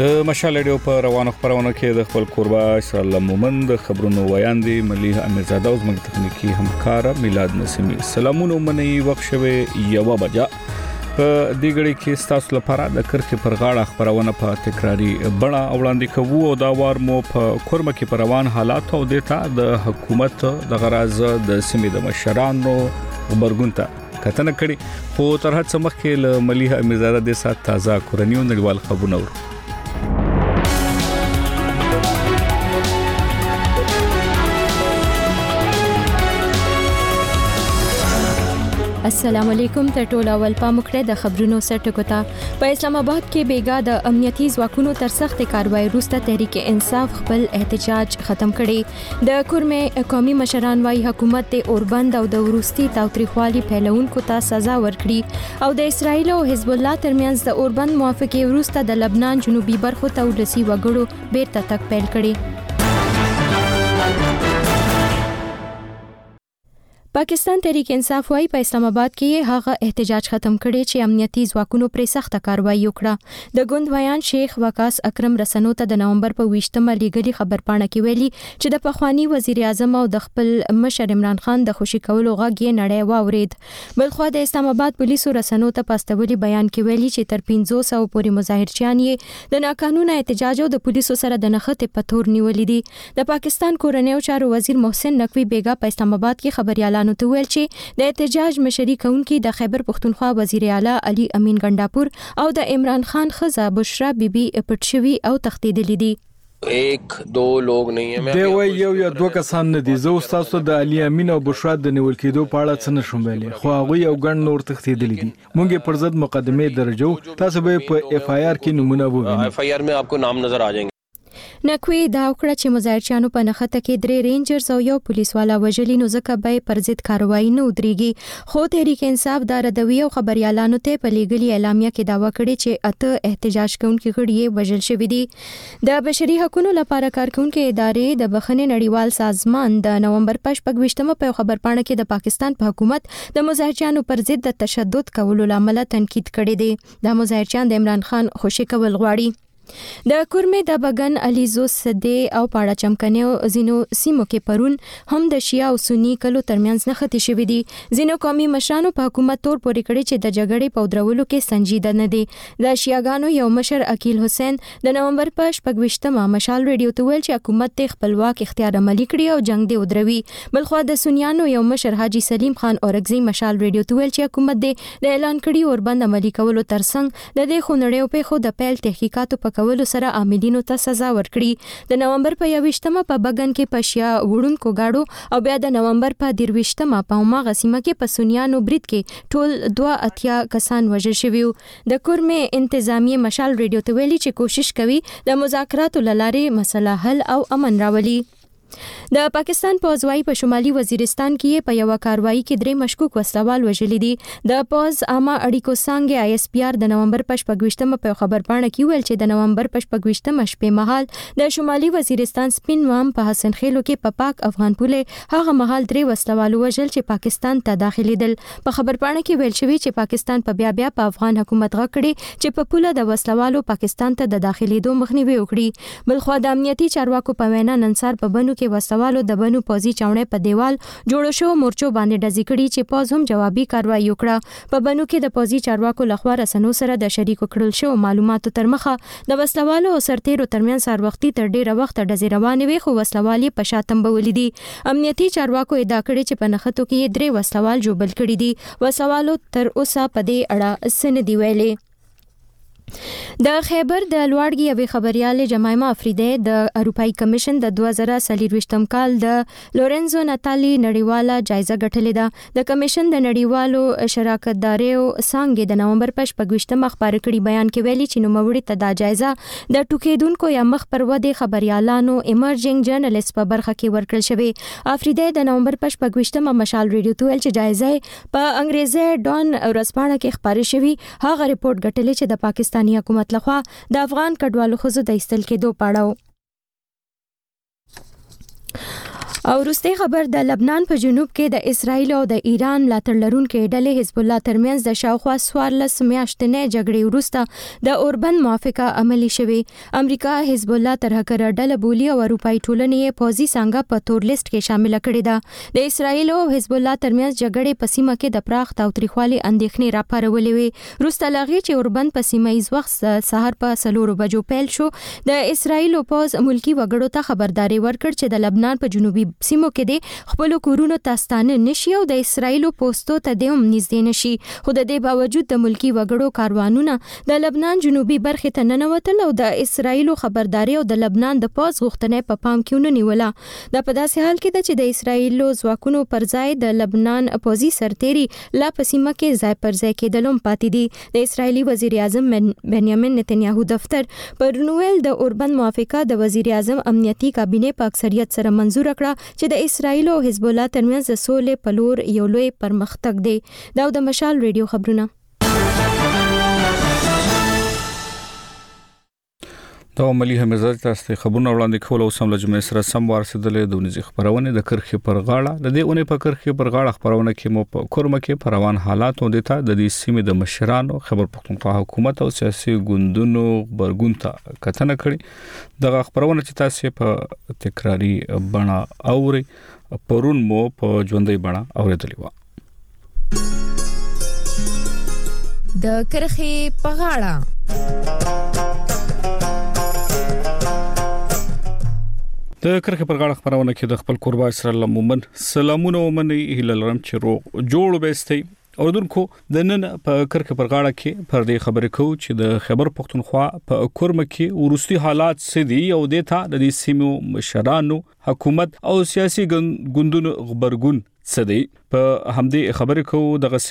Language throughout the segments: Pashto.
د مشال رادیو په روانو خبرونو کې د خپل قربا اسرائیل مومند خبرونو ویاندې مليح امیرزاده او زموږ تخنیکی همکار میلاد نسیمی. سلامونه منی وخت شوه 1 بجه په دې غړي کې تاسو لپاره د کرکې پر غاړه خبرونه په تکراری بڼه وړاندې کوو او دا وار مو په کورمه کې پر روان حالات او دیتا د حکومت د غراز د سیمې د مشرانو خبرګون ته کتنه کړي خو تر هڅه مخکې له مليح امیرزاده د سات تازه کورنیو نړیوال خبرونه ورو. السلام علیکم ته ټول اول پامکړه د خبرونو سرټکو ته. په اسلام آباد کې بیګا د امنیتي ځواکونو تر سخت کاروایی وروسته تحریک انصاف خپل احتجاج ختم کړي. د کورمه قومي مشران وايي حکومت د اوربند او د وروستي تاوتریخوالي پهلوونکو ته سزا ورکړي او د اسرایل او حزب الله ترمنځ د اوربند موافقه وروسته د لبنان جنوبي برخو ته ولسی وګړو بیرته تک پیل کړي. پاکستان تحریک انصاف وايي په اسلام آباد کې هغه احتجاج ختم کړي چې امنیتي ځواکونو پر سخته کاروایی وکړه. د ګوند ویان شیخ وقاص اکرم رسنو ته د نومبر په 20مه لیګلي خبرپاڼه کې ویلي چې د پخوانی وزیر اعظم او د خپل مشر عمران خان د خوشي کولو غږ یې نړۍ واورید. بلخو د اسلام آباد پولیسو رسنو ته پاستولي بیان کې ویلي چې تر 500 پورې مظاهرچیان یې د ناقانونه احتجاج او د پولیسو سره د نښتې په تور نیولې دي. د پاکستان کورنیو چارو وزیر محسن نقوی بیګا په اسلام آباد کې خبريالانو ته ویل چې د احتجاج مشري کوونکي د خیبر پختونخوا وزیر اعلی علي امین ګنداپور او د عمران خان خزه بشرا بیبي پټشوي او تختیدلې دي. एक दो लोग नहीं है دی وای یو یا دوه کسان نه دي. زه تاسو د علي امین او بشرا د نیول کېدو په اړه څه نشم ویلي خو هغه یو ګڼ نور تختیدلې دي. مونږ پر ضد مقدمه درجو تاسو به په اف آی آر کې نمونه وګورئ. اف آی آر में आपको नाम नजर आ जाएंगे. نقوی دا وکړه چې مظاهرچیانو په نښته کې 3 رینجرز او یو پولیس والا وژلي نو ځکه به پر ضد کاروایی نه ودرېږي. خو تحریک انصاف دا ردوي او خبريالانو ته په لیګلي اعلامیه کې داوا کړی چې اته احتجاج کوونکي غړي وژل شوي دي. د بشري حقوقو لپاره کارکونکو ادارې د بخښنې نړیوال سازمان د نومبر 25مه په خبرپاڼه کې د پاکستان په حکومت د مظاهرچیانو پر ضد د تشدد کولو لامل تنقید کړی دی. د مظاهرچیان د عمران خان خوشي کول غواړي. د کورمه د بغن علیزو صدی او پاړه چمکنیو زینو سیمو کې پرون هم د شیا او سنی کلو ترمنځ نښتې شوې دي. زینو قومي مشرانو په حکومت تور پورې کړی چې د جګړې په درولو کې سنجیده نه دي. د شیاګانو یو مشر عقیل حسین د نومبر 25مه مشال رادیو ته ویل چې حکومت ته خپلواک اختیار عملي کړی او جنگ دی ودروي. بلخو د سنیانو یو مشر حاجی سلیم خان اورګزی مشال رادیو ته ویل چې حکومت د اعلان کړي اوربند عملي کولو ترڅنګ د دې خونړیو په خو د پیل تحقیقاتو په کولو سره عاملینو ته سزا ورکړي. د نومبر په 21مه په بغن کې پشیا وړونکو گاډو او بیا د نومبر په 23مه په ماغه سیمه کې په سنیانو برید کې ټول 2 کسان وژل شوي. د کورمه انتظامی مشال رادیو ته ویلي چې کوشش کوي د مذاکراتو لارې مسله حل او امن راولي. د پاکستان پوځ وايي په شمالي وزیرستان کې په یو کاروایی کې 3 مشکوک وسلوال وژل دي. د پوځ عامه اړیکو څنګه آی اس پی آر د نومبر 25مه په خبرپاڼه کې ویل چې د نومبر 25مه شپې مهال د شمالي وزیرستان سپین وام په حسن خیلو کې په پاک افغان پوله هغه مهال 3 وسلوال وژل چې پاکستان ته داخليدل. په خبرپاڼه کې ویل شوی چې پاکستان په بیا په افغان حکومت غکړي چې په پوله د وسلوالو پاکستان ته د داخليدو مخنیوي وکړي. بلخو د امنیتي چارواکو په وینا ننصار په بنو کې وسوالو د بنو پوزي چاونې په دیوال جوړو شو مورچو باندې ډزې کړي چې پوز هم جوابي کاروایی وکړه. په بنو کې د پوزي چارواکو لخوا رسنو سره د شریکو کړل شو معلوماتو تر مخه د وسلوالو او سرتیرو ترمنځ سر وختي تر ډیره وخت ډزې روانې وي خو وسلوالي په شاتم بولې دي. امنیتي چارواکو ادعا کړې چې په نښتو کې 3 وسلوال جوړل کړي دي. وسلوالو تر اوسه په دې اړه سن دی ویلي. د خیبر د لوړګي یوې خبريال جمایما افریدی د اروپאי کمیشن د 2023م کال د لورنزو ناتالی نړیواله جایزه ګټلې ده. د کمیشن د نړیوالو شراکتداریو څنګه د نومبر 25مه خبر کړي بیان کې ویلي چې نوموړي ته د جایزه د ټوکیدونکو یا مخ پر ودی خبريالانو ایمرجنګ جرنالست په برخه کې ورکړل شوی. افریدی د نومبر 25مه مشال رادیو ته ویل چې جایزه په انګریزي ډون ورځپاڼه کې خبري شوی. هغه ریپورت ګټلې چې د پاکستان حکومت لخوا د افغان کډوالو خزو د ایستل کېدو پاړو. او وروستي خبر د لبنان په جنوب کې د اسرایل او د ایران ملاتړ لرونکو ډلې حزب الله ترمنځ د شاوخوا 14 میاشتنې جګړې وروسته د اوربند موافقه عملی شوې. امریکا حزب الله تر هکره ډله بولی او اروپאי ټولنې پوزي څنګه په تور لیست کې شامل کړي ده. د اسرایل او حزب الله ترمنځ جګړې په سیمه کې د پراخ تاوتریخوالي اندېښنې راپارولې وي. وروسته لغې چې اوربند په سیمایي وخت سحر په 4 بجو پیل شو، د اسرایل پوز ملکی وګړو ته خبرداري ورکړ چې د لبنان په جنوبي سیمو کې د خپل کورونو تاستانه نشي او د اسرایل پوسټو ته د نږدې نشي. خو د دې باوجود د ملکی وګړو کاروانونه د لبنان جنوبي برخې ته ننوتل او د اسرایل خبرداري او د لبنان د پوز غوښتنې په پام کې ونیوله. دا په داسې حال کې ده چې د اسرایل ځواکونو پر ځای د لبنان پوزي سرتيري لا په سیمه کې ځای پر ځای کېدلم پاتې دي. د اسرایلی وزیر اعظم بنیامین نتنیاهو دفتر پر نوول د اوربند موافقه د وزیر اعظم امنیتي کابینه په اکثریت سره منزور کړه چې د اسرایل او حزب الله ترمنځ د سولې په لور یو لوی پرمختګ دی. دا د مشال ریډیو خبرونه. دا عملی همزه تاسو خبرونه وړاندې کول او سم لجمع سره سم ورسېدلې د ونځي خبرونه د کرخې پر غاړه د دې اونې په کرخې پر غاړه خبرونه کې مو په کورمه کې پروان حالات او دته د دې سیمې د مشرانو خبر پښتونخوا حکومت او سیاسي ګوندونو برګون ته کتنه کړي. دغه خبرونه چې تاسو په تکراری بڼه اوري پرون مو په ژوندۍ بڼه اوریدلې و. د کرخې په غاړه د کرخې پر غاړه خبرونه کې د خپل قربا اسرائیل مومن سلامونه ومني هلالرم چې رو جوړ وبستي اوردونکو د نن په کرخې پر غاړه کې پر دې خبرې کو چې د خبر پښتونخوا په کورمه کې ورستي حالات سدي او د دې سیمو مشرانو حکومت او سیاسي ګوندونو خبرګون سدي په همدې خبرې کو دغه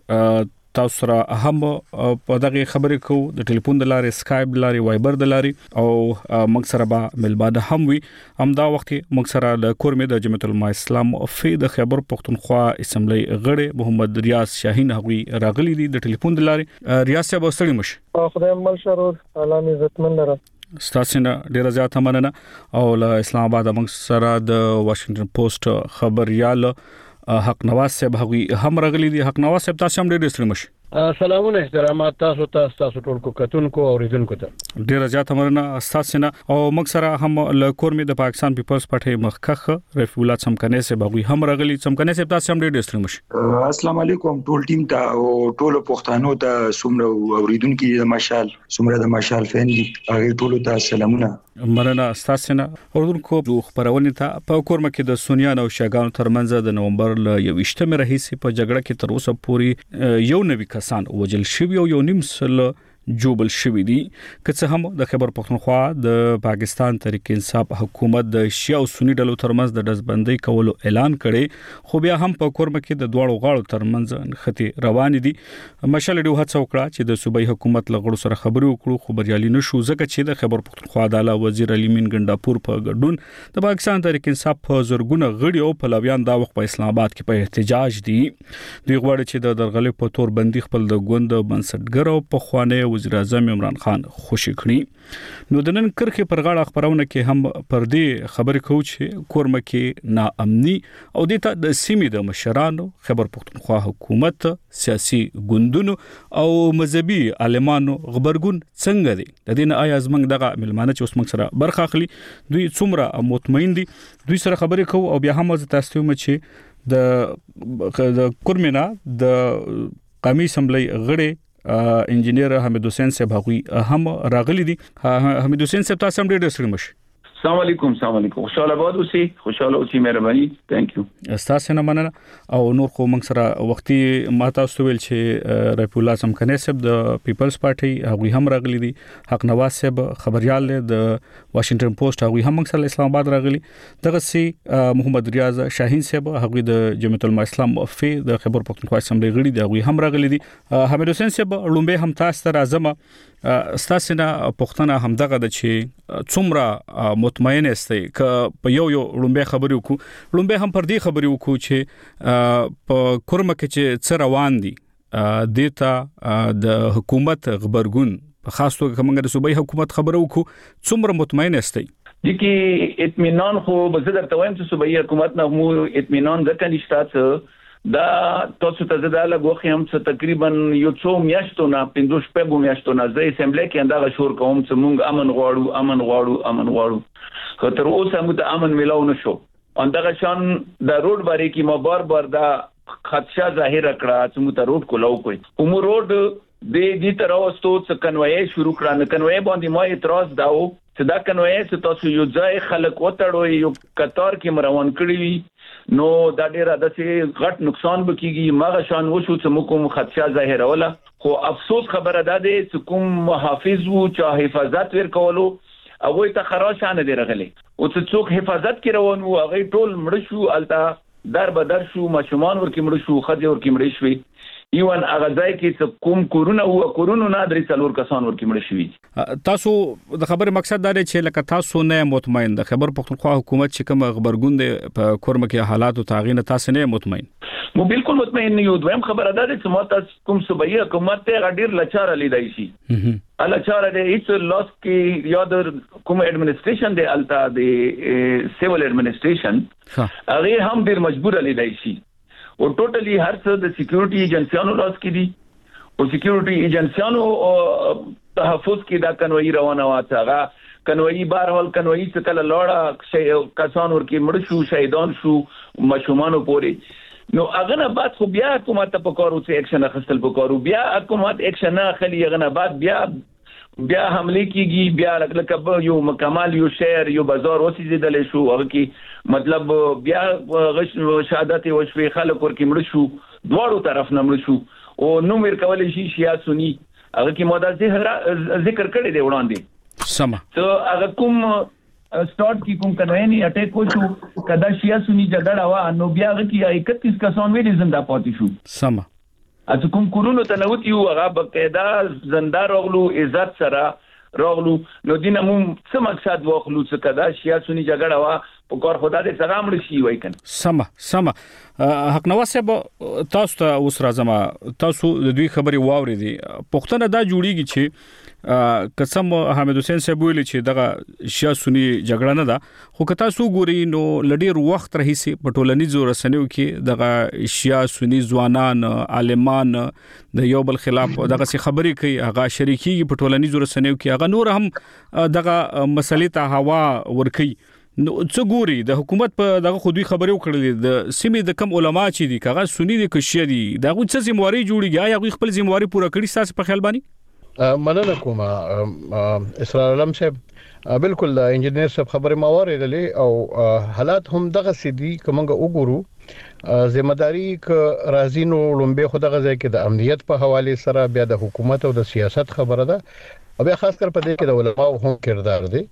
سي تاسو را هم په دغه خبرې کو د ټلیفون د لارې سکایپ د لارې وایبر د لارې او موږ سره به ملباده هم وي. همدا وخت موږ سره د کورمه د جمعیت العلماء اسلام فی د خبر پښتونخوا اسمبلی غړي محمد ریاض شاهین هغوی راغلي دي د ټلیفون د لارې. ریاض صاحب اوسړي مش خدای مل شرور علامه عزتمن لره ستاسو نه ډیر زیات مننه او له اسلام آباد موږ سره د واشنگټن پوسټ خبريال حق نواز صاحب هغوی هم راغلي دي. حق نواز صاحب تاسو هم ډیر ستړي مش. سلامونه احترامات تاسو ټول کو کتونکو او ریدونکو ته ډیر زیات مننه تاسو نه او موږ سره هم له کورمه د پاکستان پیپلز پارټي مخکخ رفیع الله څمکنه صاحب هغوی هم راغلي. څمکنه صاحب تاسو هم ډیر ستړي مش. السلام علیکم ټول ټیم ته او ټول پښتنو ته څومره اوریدونکو د مشال څومره د مشال فین دي هغه ټول ته سلامونه مننه تاسو نه. اوردونکو خبرونه ته په کورمه کې د سونیان او شاګانو ترمنځ د نومبر ل 28 رئیسي په جګړه کې تر اوسه پورې یو نوی کسان وجل شوی او یو نیم سل جوبل شوی دي. که څه هم د خبر پښتونخوا د پاکستان تحریک انصاف حکومت د شیعه او سنی ډلو ترمنځ د دزبندۍ کولو اعلان کړي خو بیا هم په کورمه کې د دوړو غاړو ترمنځ خطي روان دي. مشال ډیو هڅه وکړه چې د صوبایي حکومت لغړو سره خبرې وکړو خو بریالي نشو ځکه چې د خبر پښتونخوا د اعلی وزیر علي مین ګنداپور په ګډون د پاکستان تحریک انصاف په زورګونه غړي او پلویان دا وخت په اسلام آباد کې په احتجاج دي. دوی غواړي چې د درغلې په تور بندي خپل د ګوند بنسټګر او په خوانه وزیر اعظم عمران خان خوشی کړي. نو د نن کرخې پر غاړه خبرونه کې هم پر دې خبرې کوو چې کورمه کې ناامني او د سیمې د مشرانو خبر پښتونخوا حکومت سیاسي ګوندونو او مذهبي عالمانو خبرګون څنګه دي. د دې نه آیا زمنګ دغه ملمانه چې اوس موږ سره برخه اخلي دوی څومره مطمئن دي دوی سره خبرې کوو او بیا هم تاسو ته چې د کورمه د قومي اسمبلی غړي انجینیر حمید حسین صاحب هغوی هم راغلي دي. حمید حسین صاحب تاسو هم ډېر ستړي مشه. السلام علیکم خوشاله باد اوسئ مهرباني ثانک یو تاسو نه مننه او نور خو موږ سره وختي ما تاسو ویل چې رفیع الله څمکنه صاحب د پیپلز پارټي هغوی هم راغلي دي. حق نواز صاحب خبريال د واشنگټن پوسټ هغوی هم موږ سره اسلام آباد راغلي. دغه سي محمد ریاض شاهین صاحب هغوی د جمعیت العلماء اسلام فی د خبر پښتونخوا اسمبلی غړي دي هغوی هم راغلي دي. حمید حسین صاحب لومبه هم تاسو ته راځم ستاسو نه پښتنه هم دغه د چې څومره مطمئن استئ ک په یو لومبه خبرې وکړو لومبه هم پر دې خبرې وکړو چې په کورمه کې چې څه روان دي دیتا د حکومت خبرګون په خاص توګه کومه د صوبایي حکومت خبرو وکړو څومره مطمئن استئ. دي کې اطمینان خو به زه درته وایم چې صوبایي حکومت نه مو اطمینان ځکه نشته دا تاسو ته زه دا لګوخې هم چې تقریبا یو څو میاشتو نه 15 میاشتو نه زه اسمبلی کې اندغه شور کوم چې موږ امن غواړو خو تر اوسه موږ ته امن ملاو نشو اندغه شان د روډ باندې کې ما بار دا خدشه ظاهر کړه چې موږ ته روډ کولاو کوي کوم روډ د دې تر اوسه چې کنوي شروع کړه نه کنوي باندې ما اعتراض داو چې دا کنوي چې تاسو یو ځای خلک وټړوي یو قطار کې روان کړی وي نو دا ډیره د څه غټ نقصان بکیږي ماغه شان وشو چې موږ کوم خدشه ظاهر ولا خو افسوس خبره ده چې کوم محافظ وو چې حفاظت ورکولو هغه ته خراشانه دی رغلي او چې څوک حفاظت کې روان وو هغه ټول مړ شو الته در بدر شو مشومان ورکی مړ شو خځه ورکی مړ شوی ایوان هغه ځای کې کوم کورونه نه درې څلور کسان ورکی مړ شوی تاسو د خبر مقصد دا دی چې لکه تاسو نه مطمئن د خبر پختونخوا حکومت چې کوم خبرګون دی په کورمه کې حالات او تغییر تاسو نه مطمئن مو بالکل مطمئن نه یو دویم خبره ده چې مو تاسو کوم صوبایي حکومت ته غډیر لچار لیدای شي لچار دی هیڅ لاس کې یاد کوم اډمنستریشن دی التا دی سیول اډمنستریشن هغه هم ډیر مجبور لیدای شي او ټوټلی هر څه د سکیورټي ایجنسیانو لاس کې دي او سکیورټي ایجنسیانو تحفظ کې دا کنوي روانه واڅغه کنوي بهرحال کنوي څه کله لوړه کسان ورکی مړ شو شهیدان شو مشومانو پوري نو هغه نه بعد خو بیا حکومت په کارو څه اکشن اخیستل پکارو بیا حکومت اکشن نه اخلي هغه نه بعد بیا حمله کیږي بیا لکه یو مکمل یو شهر یو بازار وسیدل شو هغه کې مطلب بیا غش شهادت وشوي خلک ورکی مړ شو دواړو طرف نه مړ شو او نو مر کولای شي شیا سنی هغه کې مودا ذکر کړی دی وړاندې سما ته هغه کوم سٹارټ کی کوم کنوینی اٹیک وشو کدا شیا سنی جګړه وا نو بیا هغه کې 31 کسان ویل زنده پاتې شو سما اته کوم کورونو ته نوتی یو هغه بقاعده زنده راغلو عزت سره راغلو نو دینه مو څه مقصد واخلو چې کدا شیا سنی جګړه وا په کار خدا دې سلام لشي وای کنه سما حق نواز صاحب تاسو ته اوس راځم تاسو د دوی خبري واوري دي پښتنه دا جوړیږي چې قسم حامد حسین صاحب ویل چې دغه شیا سنی جګړه نه ده خو که تاسو ګوري نو لډیر وخت رهي په ټولنیزو رسنیو کې دغه شیا سنی ځوانان عالمان د یو بل خلاف دغه څه خبري کوي هغه شریکي په ټولنیزو رسنیو کې هغه نور هم دغه مسلې ته هوا ورکي نو څه ګوري د حکومت په دغه خودي خبرو کړل د سیمې د کم علما چې دي کاغه سنی دي کشي دي دغه څه ذمہواری جوړیږي یا خپل ذمہواری پوره کړی تاسو په خیال باندې مننه کوم اسرار علم صاحب بالکل انجنیر صاحب خبره ما اوریدلې او حالات هم دغه سدي کومه وګورو ځمداري ک رازینو لومبه خدغه ځای کې د امنیت په حواله سره بیا د حکومت او د سیاست خبره ده او بیا خاص کر په دې کې د علماء هم کردار دی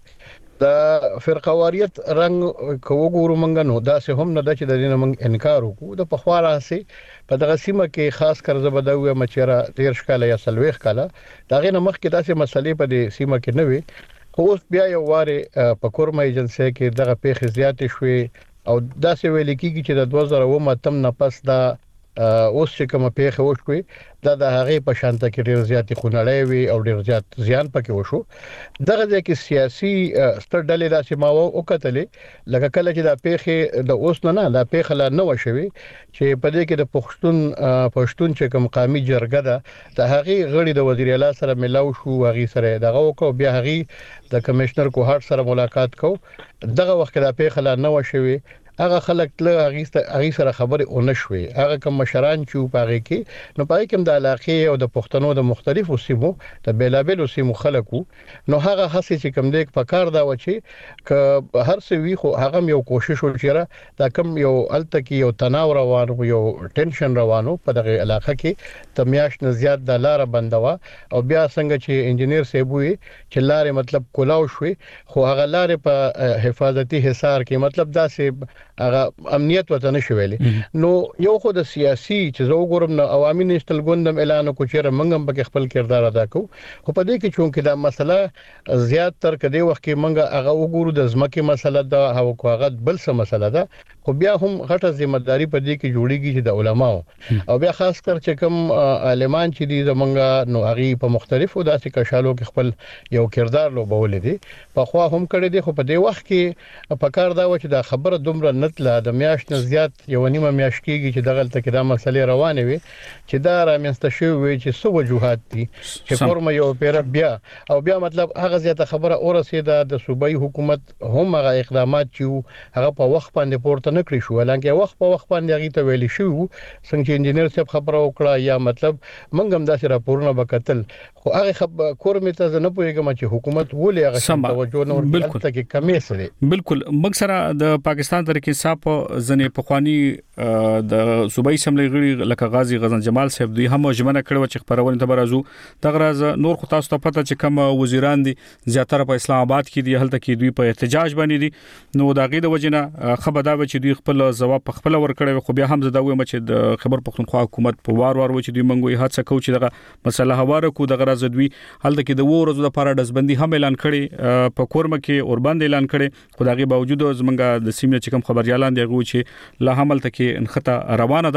د فرقواریت رنگ کوګورو منګ نو دا سه هم نه د چې د دین منګ انکار وکړو د پخواره سي په دغه سیمه کې خاص کر زبدوي مچره 13 کاله یا 30 کاله دا غنه مخ کې داسې مسلې په دې سیمه کې نه وي خو اوس بیا یو واره په کورمه ایجنسی کې دغه پیښ زیات شوي او داسې ویل کېږي چې د 2009 نه پس دا اوس چې کوم پیښه وشوي دا د هغه په شانته کې ډیر زیات خونړی وي او ډیر زیات زیان پکې وشو دغه ځکه سیاسي ستړډلې داسې ما وکټلې لکه کله چې دا پیښه د اوس نه دا پیښه لا نه وشوي چې په دې کې د پښتون چې کوم قومي جرګه ده د هغه غړي د وزیر اعلی سره ملاو شو هغه سره دغه وکاو بیا هغه د کمشنر کوهات سره ملاقات کو دغه وخت دا پیښه لا نه وشوي هغه خلک له هغه سره خبرې ونشوي هغه کوم مشران چې پاره کې نو پای کوم د علاقې او د پښتنو د مختلفو سیمو د بیلابلو سیمو خلکو نو هغه خاصه چې کوم د پکار دا و چې ک هر څه وی خو هغه یو کوشش وکړه دا کوم یو التکی یو تناور روانو یو ټینشن روانو په دغه علاقې کې تمیاش نه زیات د لار بندوا او بیا څنګه چې انجنیر صاحب وی چې لارې مطلب کولاو شوي خو هغه لارې په حفاظتي حصار کې مطلب دا سه هغه امنیت وته نشویلي نو یو خو د سیاسي چې زه وګورم نو عوامي نېشنل ګوندم اعلان کو چې منګم به خپل کردار ادا کو خو په دې کې چونکې دا مسله زیات تر کدي وخت کې منګه هغه وګورو د ځمکې مسله ده او هغه بل څه مسله ده خو بیا هم غټه ځمېداري په دې کې جوړیږي چې د علماو او بیا خاص کر چې کوم عالمان چې دي زمونږ نو هغه په مختلفو داسې کشالو کې خپل یو کردار لوبول دي په خو هم کړی دي خو په دې وخت کې په کار دا و چې دا خبره دومره نتله د میاشت نه زیات یو نیمه میاشت کېږي چې دغه تل کې دا مسلې روانه وي چې دا رامنځته شوی چې څو وجوهات دي چې فورم یو پیر بیا مطلب هغه زیاته خبره اورسیده د صوبایي حکومت هم هغه اقدامات چې هغه په وخت باندې پورته نکړي شو لکه وخت په وخت باندې هغه ته ویل شو څنګه چې انجنیر صاحب خبره وکړه یا مطلب منګم داسې راپورونه وکتل خو هغه کورمه ته نه پوهیږم چې حکومت ولې هغه توجه نه ورکړه کې کمی سره بالکل موږ سره د پاکستان تحریک انصاف ځنې پخوانی د صوبایي سملې غړي لکه غازی غزن جمال صاحب دوی هم ژمنه کړو چې خبرونه ته برازو دغه راز نور خو تاسو ته پته چې کوم وزیران دي زیاتره په اسلام آباد کې دي هلته کې دوی په احتجاج باندې دي نو دا غي د وجنه خبر دا چې دوی خپل جواب په خپل ورکړي خو بیا هم زده وایم چې د خبر پختونخوا حکومت په وار و چې دوی منګوي هڅه کوي چې دغه مسله هواره کو دغه راز دوی هلته کې د ورځو لپاره دزبندي هم اعلان کړي په کورمه کې اور باندې اعلان کړي خو دغه باوجود زمونږ د سیمه چې کوم خبريالان دی غو چې لا حمل ته کې انخطه روانه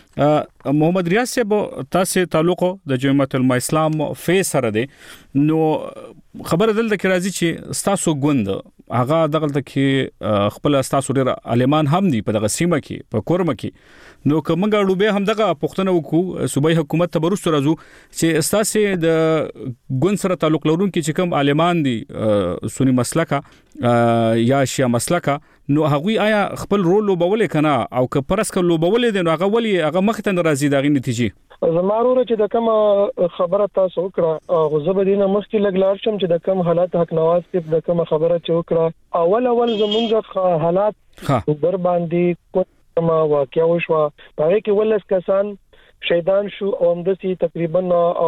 ده محمد ریاض صاحب تاسو تعلق د جمعیت العلماء اسلام فیس سره دی نو خبر دلته کې راځي چې ستاسو ګوند هغه دغلته کې خپل ستاسو ډیر عالمان هم دي په دغه سیمه کې په کورمه کې نو کومګه ډوبه هم دغه پښتنه وکړو صوبایي حکومت ته برسته راځو چې ستاسو د ګوند سره تعلق لرونکي چې کوم عالمان دي سنی مسلکه یا شیا مسلکه نو هغوی آیا خپل رول لوبولې کنه او که پرسکه لوبولې دي نو هغه ولی هغه مخ ته ناراضي دغه نتیجه زمارو چې د کوم خبره تاسو وکړه او زبدینه مخکې لګلار شم چې د کوم حالات حق نواز په د کوم خبره چې وکړه اول زمونږ حالات بر باندې کومه واقعیا وشو په کې ولس کسان شهیدان شو او همدسي تقریبا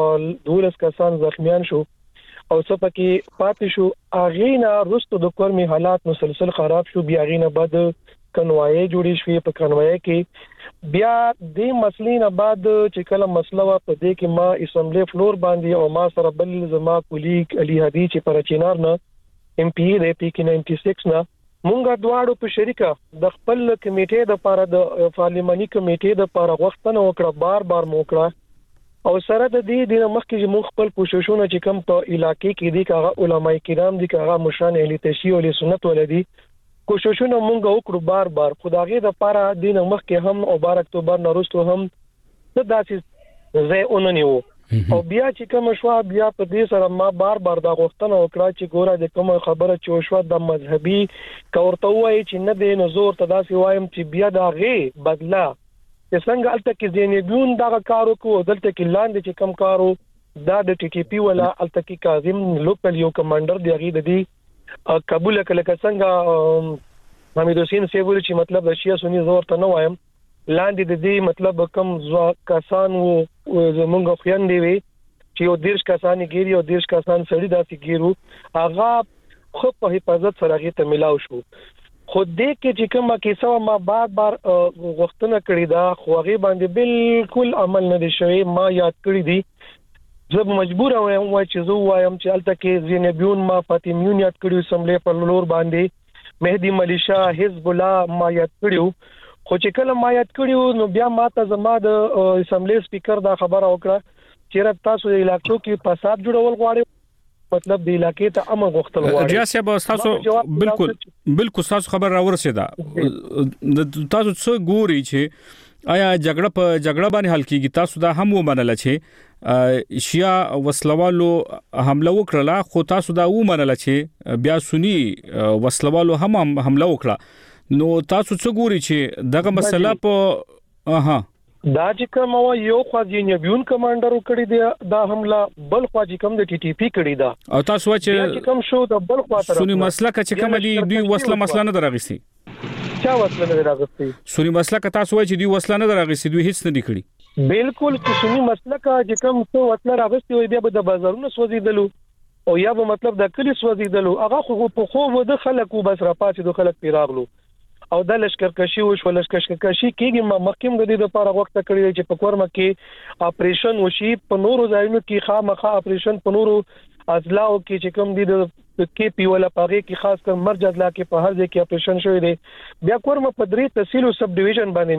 12 کسان زخمیان شو او څه پکې پاتې شو اغینا رستو د کورمي حالات مسلسل خراب شو بیا اغینا بعد کنوایي جوړې شوې په کنوایي کې بیا د مسلې نه بعد چې کله مسله وا په دې کې ما اسمبلی فلور باندې او ما سره بل زما کولیګ علي هدي چې پر چینار نه ام پی د پی کې 96 نه مونږه دواړو په شریکه د خپل کمیټې د لپاره د پارلماني کمیټې د لپاره غوښتنه وکړه بار موکړه او سره د دې د مخکې چې موږ خپل کوششونه چې کوم په علاقې کې دي کاغه علماء کرام دي کاغه مشان اهل تشیع او سنت ولدي کوششونه موږ وکړو بار خدایي د لپاره د مخکې هم او 12 اکتوبر نورستو هم د داسې زه اوننیو او بیا چې کوم شو بیا په دې سره ما بار دا غوښتنه وکړه چې ګوره د کوم خبره چې شو د مذهبي کورته وایي چې نه د نزور تداسي وایم چې بیا دا غي بدلا څنګه الته کې زینبون دا کارو کو دلته کې لاندې چې کم کارو دا د ټي ټي پی ولا الته کې کاظم لوکل یو کمانډر دی غي د دې قبول کله څنګه حمید حسین سیول چې مطلب د شیا سنی زور ته نه وایم لاندې د دې مطلب کم کسان وو زمونږ خويندې وي چې یو دیرش کسان ګيري او دیرش کسان سړي داسې ګيرو هغه خو په حفاظت سره غي ته ملاو شو خود دې کې چې کومه کیسه ما بار غوښتنه کړې ده خو هغه باندې بالکل عمل نه دي شوی ما یاد کړی دي زه مجبور وایم چې زه وایم چې الته کې زینبیون ما فاطمیون یاد کړیو سملې پر لور باندې مهدی ملیشا حزب الله ما یاد کړیو خو چې کله ما یاد کړیو نو بیا ما ته زما د سملې سپیکر دا خبره وکړه چې تاسو د علاقو کې فساد جوړول غواړئ مطلب د علاقې ته امن غوښتل غواړي ریاست به تاسو بالکل تاسو خبر راورسېده تاسو څه ګوري چې آیا جګړه باندې حل کیږي تاسو دا هم ومنل چې شیا وسلوالو حمله وکړه خو تاسو دا ومنل چې بیا سنی وسلوالو هم حمله وکړه نو تاسو څه ګوري چې دغه مسله په دا چې کوم یو خواجین بیون کمانډر وکړي دی دا حمله بل خواجی کوم د ټي ټي پی کړي دا او تاسو چې کوم شو د بل خواطر سنی مسلکه چې کوم دی دوی وسله مسله نه دراغسي چا وسله نه دراغسي سنی مسلکه تاسو چې دوی وسله نه دراغسي دوی هیڅ نه کړي بالکل چې سنی مسلکه چې کوم څه وسله راغسي وي بیا به د بازارونو سوځیدلو او یا به مطلب د کلی سوځیدلو هغه خو په خو د خلکو بس را پاتې د خلک پیراغلو او د لشکرکشي وشو لشکرکشي کېږي محکم غدي د لپاره وخت کړی چې په کورما کې اپریشن وشي په نورو ځایونو کې خامخا اپریشن په نورو ازلاو کې چې کوم دي د کې پی ولا پاغه کې خاص کر مرج ازلا کې په هر ځای کې اپریشن شوی دی بیا کورما په درې تحصیل او سب ډیویژن باندې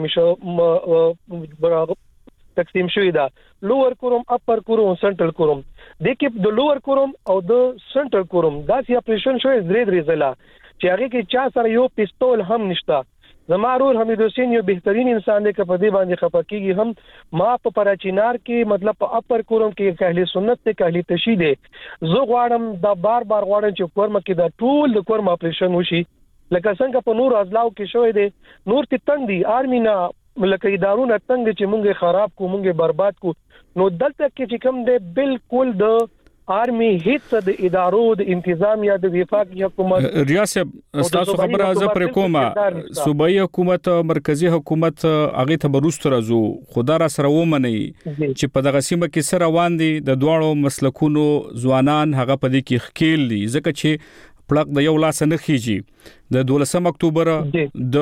مشو تقسیم شوی دا لوور کوروم اپر کوروم سنټرل کوروم د کې د لوور کوروم او د سنټرل کوروم دا سی اپریشن شوی درې ځله چې هغه کې چا سره یو پستول هم نشتا زمارول حمید حسین یو بهترین انسان دی چې په دې باندې خپکیږي هم ما په پراچینار کې مطلب په اپر کوروم کې اهل سنت ته اهل تشهید زه غواړم دا بار غواړم چې کورم کې دا ټول د کورم اپریشن وشي لکه څنګه په نور ازلاو کې شوی دی نور ته تندي آرمینا لکه ادارونه څنګه چې مونږه خراب کو مونږه برباد کو نو دلته کې چې کوم دی بالکل د آرمي هیڅ د ادارو د انتظامیه د وفاقي حکومت ریاست تاسو خبره ز پر کومه صوبایي حکومت مرکزی حکومت هغه ته بروست راځو خدا را سره ومني چې په دغه سیمه کې سره روان دي د دواړو مسلکونو ځوانان هغه په دې کې خکېل دي ځکه چې پلک د یو لاس نه خيږي د 12 اکتوبر د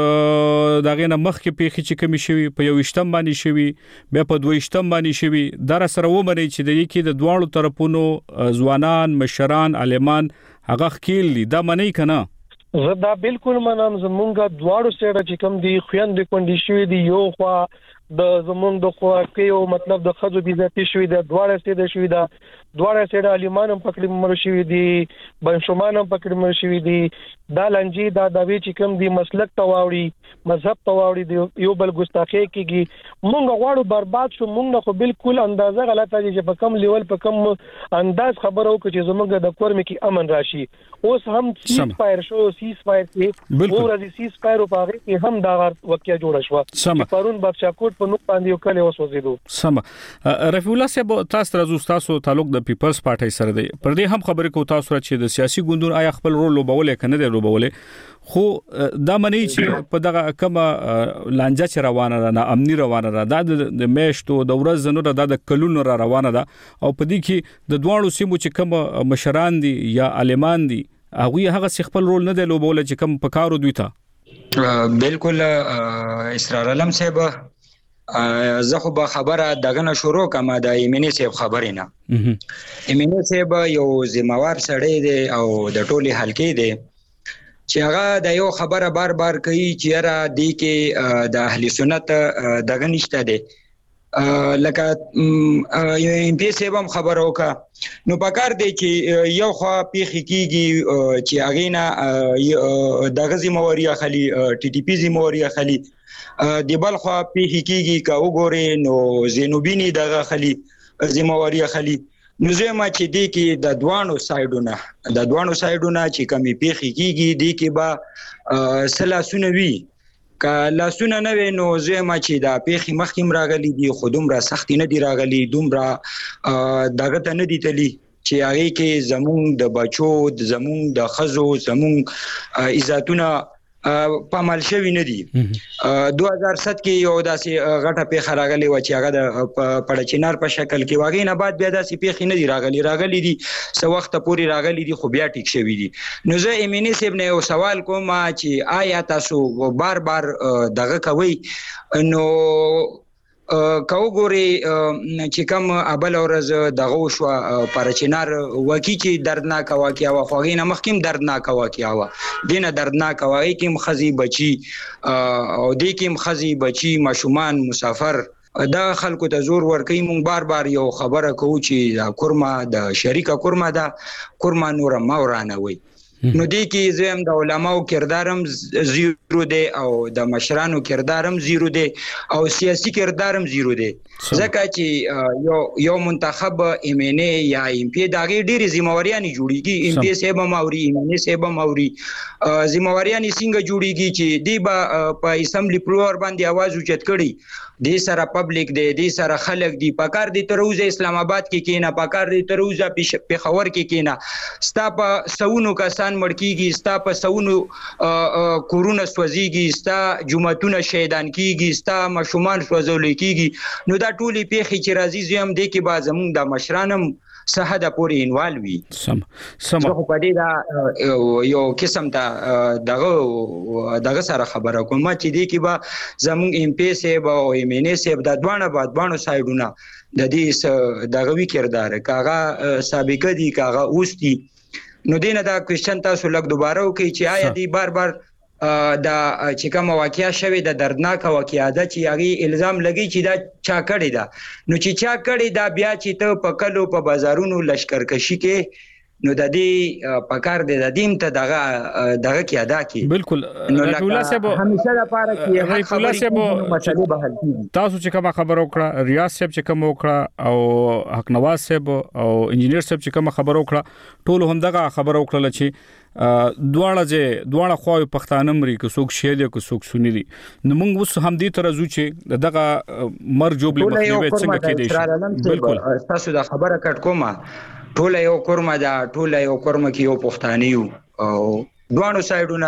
دغه نه مخ کې پیخي چې کمی شوی په 28 باندې شوی بیا په 22 باندې شوی در سره ومني چې د یکی د دواړو طرفونو ځوانان مشران عالمان هغه خکېل دي دا منی کنه زه دا بالکل منم زمونږه دواړو سره چې کوم دي خويند کندي شوی دي یو خوا د زمونږ د خوا کې مطلب د خزو بیزتی شوی د دواړه سره شوی دا دواړه سره علیمانم پکړی مر شوی دي بنشمانم پکړی مر شوی دي دا لنجي دا د وی چې کوم دي مسلک تواوړي مذهب تواوړي دی یو بل ګستاخی کیږي مونږ غواړو برباد شو مونږ خو بالکل اندازه غلطه دي چې په کم لیول په کم انداز خبرو کې چې زمونږ د کورم کې امن راشي اوس هم سیز فایر شو سیز فایر کې ورځي سیز فایر په هغه کې هم دا واقعیا جوړ شو پرون بخشاکوټ په نو باندې وکړي وسوځیدو سم رفیع الله صاحب تاسو راځو تاسو تعلق د پیپلز پارټي سره دی پر دې هم خبرې کو تاسو چې د سیاسي ګوندونو آیا خپل رول لوبول کنه دی لوبول خو دا منی چې په دغه کومه لانجه چې روانه نه امني روانه ده د میشتو د ورځ زنو د کلونو را روانه ده او په دې کې د دوانو سیمو چې کوم مشران دي یا عالمان دي هغه خپل رول نه دی لوبول چې کوم پکارو دوی ته بالکل اسرار علم صاحب زه خو به خبره دغه شروع کوم د ایمنی صاحب خبرې نه ایمنی صاحب یو ذمہوار سړی دی او د ټولي حلقې دی چې هغه د یو خبره بار کوي چې را دی کې د اهل سنت دغه نشته دی لکه یو ام پی سی هم خبر وکا نو پکار دی چې یو خوا پیخي کیږي چې هغه نه دغه ذمہواری خلی ټي ټي پی ذمہواری خلی دی بل خوا پیخي کیږي کا وګوري نو زینوبینی دغه خلی ذمہواری خلی نو زما چې دی کې د دوانو سایډونو چې کمی پیخي کیږي دی کې با سلاسونه وی کله سونه نه وینو زما چې دا پیخي مخکیم راغلي دي خودم را سختي نه دی راغلي دومره دغه ته نه دی تلی چې هغه کې زمون د بچو زمون د خزو زمون عزتونه پامل شوی نه دي 2007 کې یو داسې غټه پیخه راغلی و چې هغه د پړچینار په شکل کې واغې نه بعد بیا داسې پیخي نه دی راغلی دي سو وخت پورې راغلی دي خو بیا ټیک شوی دي نو زه ایمنی صاحب نه یو سوال کوم چې آیا تاسو بار دغه کوي نو کو ګوري چې کوم ابل اورز دغه شو پرچینار وکی چې دردناک واقعیا واخوغې نه مخکیم دردناک واقعیا وا دینه دردناک واقعي کې مخزي بچي او دې کې مخزي بچي ماشومان مسافر دا خلکو ته زور ورکوي مونږ بار یو خبره کوو چې دا کورما د شریکه کورما دا کورما نور ما ورانه وي نو دې کې زم د علماو کردارم زیرو دی او د مشرانو کردارم زیرو دی او سیاسي کردارم زیرو دی ځکه چې یو منتخب ایمنه یا ام پی دغه ډېری ذمہواریان جوړیږي ام پی صاحب ماوري ایمنه صاحب ماوري ذمہواریان څنګه جوړیږي چې دی با په اسمبلی پلور باندې आवाज اوچت کړي د سره پبلک د سره خلک دی پکار دی تروزه اسلام آباد کې کینا پکار دی تروزه پیښور کې کینا ستا په سونو کسان مړکیږي ستا په سونو کورونه سوځيږي ستا جمعتون شهیدان کیږي ستا مشومان سوځول کیږي نو دا ټولي پیخي چې راځي زم د کې با زمون د مشرانم صحه پورې انوال وي. سم په دې دا یو قسم ته دغه سره خبره کوم چې دې کې به زموږ ایم پی صاحب او ایم ان ای صاحب د دوانو سایډونه د دې دغه وی کردار کاغه سابقه دي کاغه اوس دي. نو دینه دا کوېشن تاسو لږ دوباره وکړئ چې آیا دی بار دا چې کوم واقعیا شوی د دردناک واقعیا ده چې هغه الزام لګی چې دا چا کړی دا نو چې چا کړی دا بیا چې ته په کلو په بازارونو لشکرکشي کې نو د دې پکار دی د دیم ته دغه کې ادا کی. بالکل رفیع الله صاحب همیشه لپاره کې رفیع الله صاحب مسلې به حل کیږي. تاسو چې کوم خبر وکړه ریاض صاحب چې کوم وکړه او حق نواز صاحب او انجینیر صاحب چې کوم خبر وکړه ټول هم دغه خبر وکړه چې دواړه خواوې پښتانه مري که څوک شي دي که څوک سني دي. نو موږ اوس هم دې تر ازو چې دغه مرجوب له مخنیوي څنګه کېدای شي. بالکل تاسو دا خبره کټ کومه ټول یو کورمه دا ټول یو کورمه کې یو پښتاني یو او دوانو سایډونه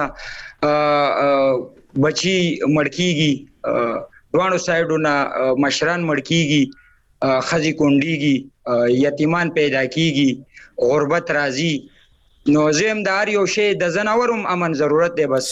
بچي مړکیږي دوانو سایډونه مشران مړکیږي خزي کونډيږي یتیمان پیدا کیږي غربت راځي. نو زمدار یو شی د زناورم امن ضرورت دی بس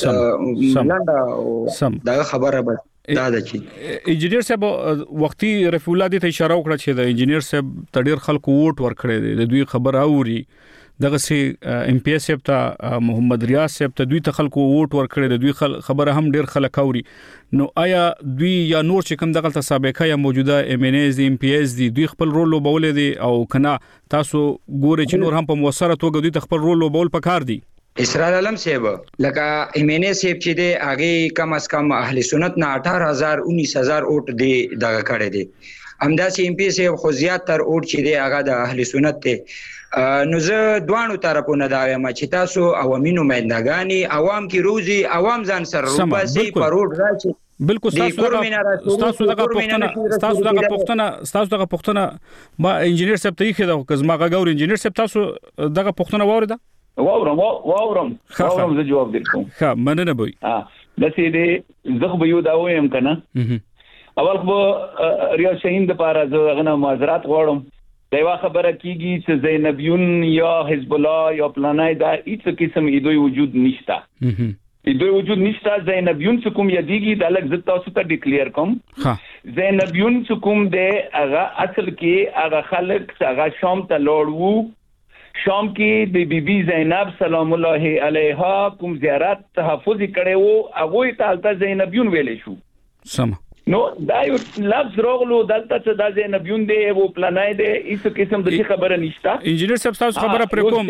لنډه دا خبره بس دا د چی انجینیر صاحب وختي رفیع الله دې ته اشاره وکړه چې د انجینیر صاحب تډیر خلکو ووټ ورکړي دي د دوی خبر اوري دغه سي ام پی ایس صاحب ته محمد ریاض صاحب ته دوی ته خلکو ووټ ورکړي دي دوی خبره هم ډیر خلک اوري. نو آیا دوی یا نور چې کوم دغه سابقه یا موجوده ام ان ایز ام پی ایس دي دوی خپل رول لوبول دي او کنه تاسو ګوري چې نور هم په موثره توګه دوی خپل رول لوبول پکار دي؟ اسرار علم صاحب لکه ام ان ای صاحب چې دی هغه کم از کم اهل سنت نه 18000 19000 ووټ دی دغه کړی دی. همداسې ام پی صاحب خو زیات تر ووټ چې دی هغه د اهل سنت دی. نو زه دوانو طرفونو دا وایم چې تاسو عوامي نمائندګانی عوام کی روزي عوام ځان سره روپاسي پروډ راشي. بالکل تاسو دغه پښتنه ما انجینیر صاحب ته یې خو کزما غاور انجینیر صاحب تاسو دغه پښتنه واورده واورم زه جواب درکوم. ها مننه بوي د سې دې زغ به یو دا وایم کنه اول خو ریاض شاهین د پاره زه غنه معذرت غواړم. دا یو خبره کیږي چې زینبیون یا حزب الله یا پلانای دا هیڅ قسم ایدوی وجود نشته. ایدوی وجود نشته. زینبیون چې کوم یادېږي د الګ زت تاسو ته ډیکلیئر کوم. زینبیون چې کوم دی هغه اصل کې هغه خلک هغه شام ته لوړو شام کې د بی بی زینب سلام الله علیها کوم زیارت تحفظ کړي وو هغه ته زینبیون ویلې شو. سم نو دا یو لفظ راغلو دلته چې دا زینبیون دی او پلانای دی هیڅ قسم د خبره نشته. انجینیر صاحب تاسو خبره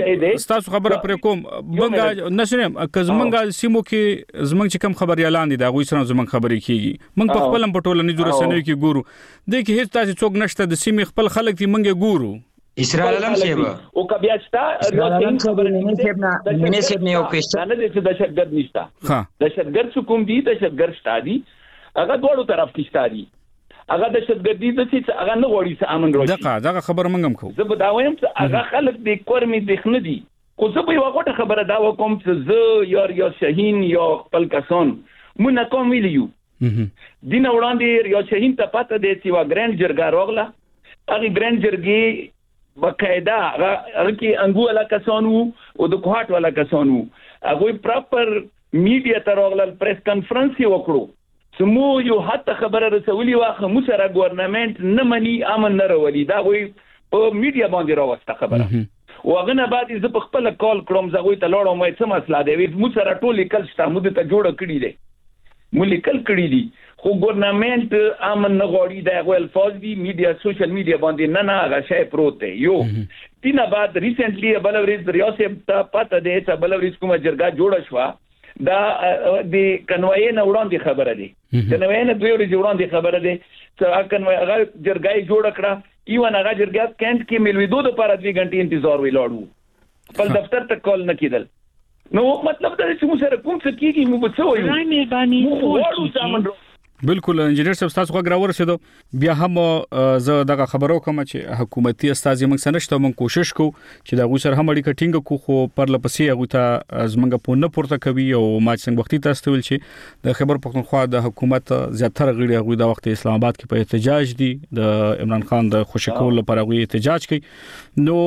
پر کوم بنګا نشم کزمنګا سیمو کې زمنګ چې کم خبر اعلان دي دا غوي سره زمنګ خبرې کیږي موږ په خپل پټول نه جوړ سنوي کې ګورو د کې هیڅ تاسو څوک نشته د سیمې خپل خلک دي منګه ګورو. اسرار علم صاحب او کبیا ستا ریاض خبر نه صاحب نه او کوېشن نه د دهشتګرد نشته. دهشتګرد کوم دي دهشتګرد شتادي هغه دوړو طرف کې ستاري هغه د شتګردي د څه هغه نه غوړي څه امن راځي دغه خبر منګم خو زه به دا وایم چې هغه خلک د کورمي دښنه دي خو زه به یو غوټه خبره دا وکم چې زه یا شاهین یا خپل کسان مونږ کوم ویلیو دین وړاندې یا شاهین ته پته دی چې وا ګرانډ جرګه راغله هغه ګرانډ جرګي بقاعده هغه کې انګولا کسانو او د کوهات والا کسانو هغه پراپر میډیا ته راغله پریس کانفرنس وکړو سمو یو حتی خبره رسولي واخه مو سره ګورنمنت نه مني امن نه راولي دا وي په میډیا باندې راوسته خبره واغنه بعد زه په خپل کال کړم زه غوي ته لوړم مې څه مسله دی مو سره ټول لیکل شته مو ته جوړ کړی دی مو لیکل کړی دی خو ګورنمنت امن نه غوړي دا غو الفاظ دي میډیا سوشل میډیا باندې نه هغه شی پروت دی یو تینا بعد ریسنټلی بلوریز ریاست ته پته دی چې بلوریز کومه جرګه جوړه شو دا د کنوای نه وړاندې خبره دي کنوای نه دوی ورځې وړاندې خبره دي چې کنوای هغه جرګای جوړ کړه ایون هغه جرګه کینټ کې ملویدو د لپاره 2 غنټې انتظار ویلاړو خپل دفتر ته کال نه کیدل. نو مطلب دا چې موږ سره کوم څه کیږي موږ څه وایو بالکل انجنیر صاحب تاسو غوږ راورسېدو بیا هم زه دغه خبرو کوم چې حکومتي استازي موږ سنشته موږ کوشش کوو چې دا غو سره هم اړیکه ټینګ کو خو پر لپسې هغه ته زمنګ په نه پورته کوي او ما څنګه وختي تاسو ویل چې د خبر پښتونخوا د حکومت زیاتره غړي هغه د وخت اسلام آباد کې په احتجاج دي د عمران خان د خوشکول لپاره غوي احتجاج کوي نو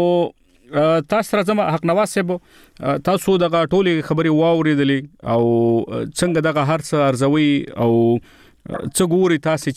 تاسو راځم حق نواز صاحب تاسو دغه ټولي خبري واوریدلې او څنګه دغه هرڅ ارزوي او څه ګوري تاسو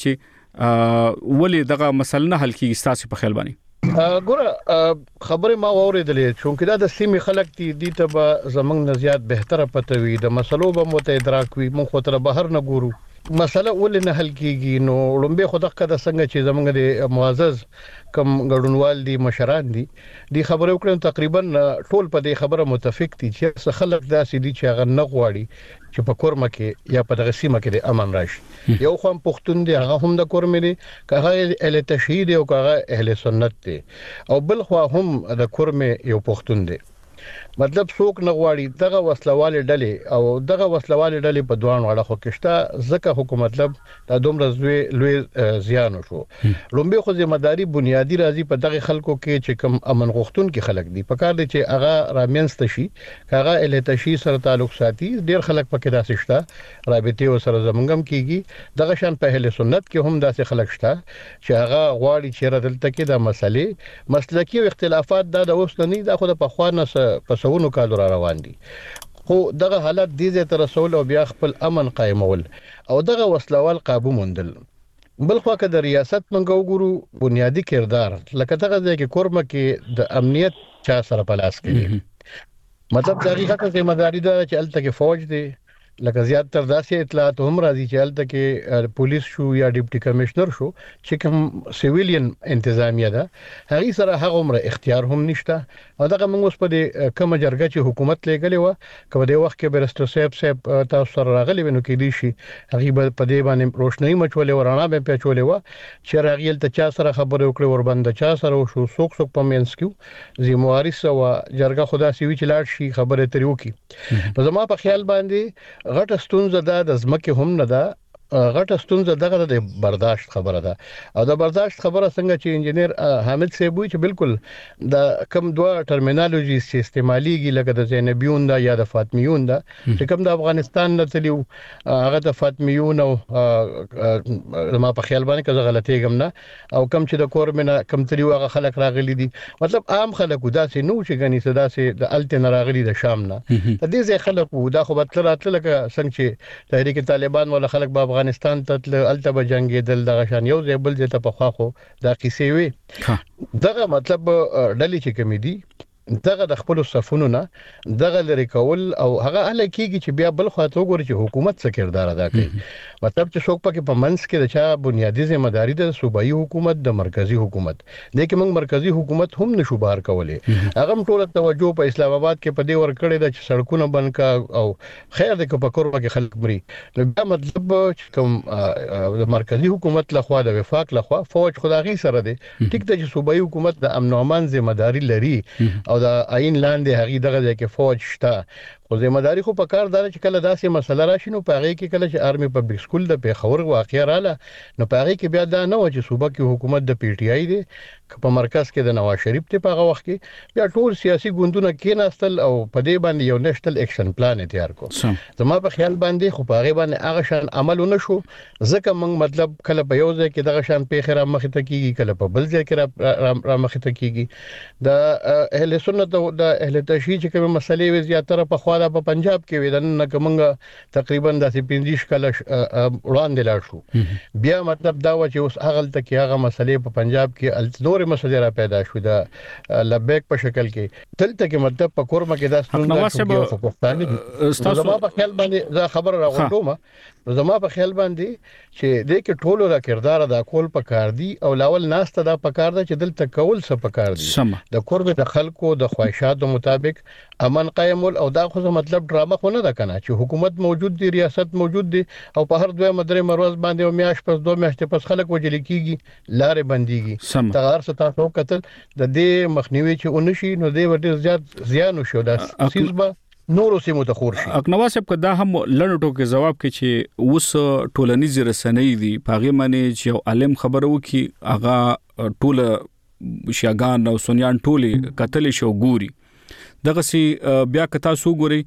چې ولې دغه مسله نه حل کیږي تاسو په خیال باندې ګوره خبره ما اوریدلې چې دا د سیمې خلک دي ته به زمنګ نه زیات بهتره پته وي د مسلو به مو ته ادراک وي مونږ خو تر بهر نه ګورو مسله ولې نه حل کیږي نو لومبه خدای کده څنګه چې زمنګ د معزز کم غړونوال دي مشران دي خبره وکړم تقریبا ټول په دې خبره متفق دي چې خلک داسې دي چې هغه نه غواړي چې په کورمه کې یا په دغه سیمه کې د امن راشي یو خو پښتون دي هغه هم د کورمه دي کغه اهل تشهید او کغه اهل سنت دي او بل خو هم د کورمه یو پښتون دي مطلب څوک نه غواړي دغه وسلواله ډلې او دغه وسلواله ډلې په دوان وړه خو کېشته ځکه حکومت مطلب دا دومره لوی زیان شو لومبه خو ځمداري بنیادی راځي په دغه خلکو کې چې کم امن غوښتون کې خلک دي په کار دي چې هغه رامنست شي هغه الهتشي سره تعلق ساتي ډیر خلک پکې داسې شته رابطه سره زمونږم کیږي دغه شان په اهل سنت کې هم داسې خلک شته چې هغه غواړي چې ردلته کې د مسلې مسلکی اختلافات د اوس نه دا خو د پخوانه پسونو کال را روان دي خو دغه حالت دې تر رسول او بیا خپل امن قائمول او دغه وسلوال قابو موندل بل خو که د ریاست منګو ګورو بنیادی کردار لکه دغه ځای کې کورمه کې د امنیت چا سره پلاس کړي مطلب د حقیقت ذمہ داری ده چې الته کې فوج دی لکه زیات تر داسې اطلاعات هم راځي چې الته کې پولیس شو یا ډیپټي کمشنر شو چې کوم سیویلین انتظامیه ده هغه سره هغه عمر اختیار هم نشته او دغه موږ اوس په دې کوم جرګه چې حکومت لګلې و کوم د وخت کې برستو صاحب تاسو سره راغلي ونو کې دي شي هغه په دې باندې روشنايي مچولې ورانه به پچولې و چې راغیل ته چا سره خبرې وکړې ور باندې چا سره شو څوک په مینس کې زمواري سو جرګه خدا سی وی چلاړ شي خبرې تریو کی نو زما په خیال باندې غټه ستونزه ده د ځمکه هم نه ده غټه ستونزه دغه د برداشت خبره ده او د برداشت خبره څنګه چې انجنیر حامد صاحب وی چې بالکل د کم دوه ټرمینالوژي استعماليږي لکه د زینبیون دا یا د فاطمیون دا چې کم د افغانستان نه تلیو هغه د فاطمیون او ما په خیال باندې که غلطي کوم نه او کم چې د کورمنه کم تلیو هغه خلک راغلي دي مطلب عام خلک داسې نو چې غني صدا سي د الته راغلي د شام نه د دې ځای خلکو دا خو بتل راتل لکه څنګه چې تحریک طالبان ولا خلک په افغانستان ته الته جنگیدل دغه شان یو ځای بل ځای ته په خواخو دا کیسې وي دغه مطلب ډلې چې کمی دي دغه د خپل صفونو نه دغه لري کول او هغه اله کیږي چې بیا بل خاطر وګوري چې حکومت څه کردار ادا کوي مطلب چې څوک پکې په منځ کې د چا بنیادی ذمہ داری د صوبایي حکومت د مرکزی حکومت د کوم مرکزی حکومت هم نشو بار کولې هغه ټول توجه په اسلام آباد کې په دې ور کړی د سړکونو بند کا او خیر د کپکور کې خلک مري نو دا مطلب چې کوم د مرکزی حکومت لخوا د وفاق لخوا فوج خدایي سره دی ټیک ته چې صوبایي حکومت د امن او امان ذمہ داری لري او د عین لاندې هغه دغه کې فوج شته خو ذمہ داری خو په کار دار چې کله داسې مسله راشي نو پاره کې کله چې آرمي پبلک سکول د پیښور واقعیا رااله نو پاره کې بیا دا نه و چې صوبه کې حکومت د پی ټی آی دی په مرکز کې د نواز شریف ته په وخت کې بیا ټول سیاسي ګوندونه کې ناستل او په دې باندې یو نېشنل اکشن پلان تیار کو زما په خیال باندې خو پاره باندې هغه شان عمل ونشو ځکه موږ مطلب کله په یو ځای کې دغه شان پیښه را مخې ته کیږي کله په بل ځای کې را مخې ته کیږي د اهل سنت او د اهل تشیع چې کوم مسلې وي زیاتره په خوا په پنجاب کې ودن کومه تقریبا د 15 کال وړاندې لا شو بیا مطلب دا و چې اوس هغه تک هغه مسلې په پنجاب کې نور مسلې را پیدا شو د لبیک په شکل کې تلته کې مطلب په کورمه کې دا ستونزه په پاکستان زما په خیال باندې دا خبر راغوم زما په خیال باندې چې د کې ټولو را کردار ادا کول په کار دي او لاول ناس ته دا په کار ده چې دلته کول څه په کار دي د کوربه د خلکو د خواهشاتو مطابق امن قائمول او دا خو مطلب ډرامه خو نه ده کنه چې حکومت موجود دی ریاست موجود دی او په هر دوه مدرې مروز باندې او میاش پس دوه میاشتې پس خلک وجل کیږي لارې بنديږي تغیر ستاسو قتل د دې مخنیوي چې اونشي نو دې ورته زیات زیان وشو دا سیسبه نورو سیمو ته خور شي. اقنواس صاحب کدا هم لړ ټوکې جواب کې چې اوس ټولنیز رسنۍ دي پاغه معنی چې یو عالم خبرو کی اغا ټول شیاغان او سنیان ټولې قتل شو ګوري دغه سي بیا کتا سو ګوري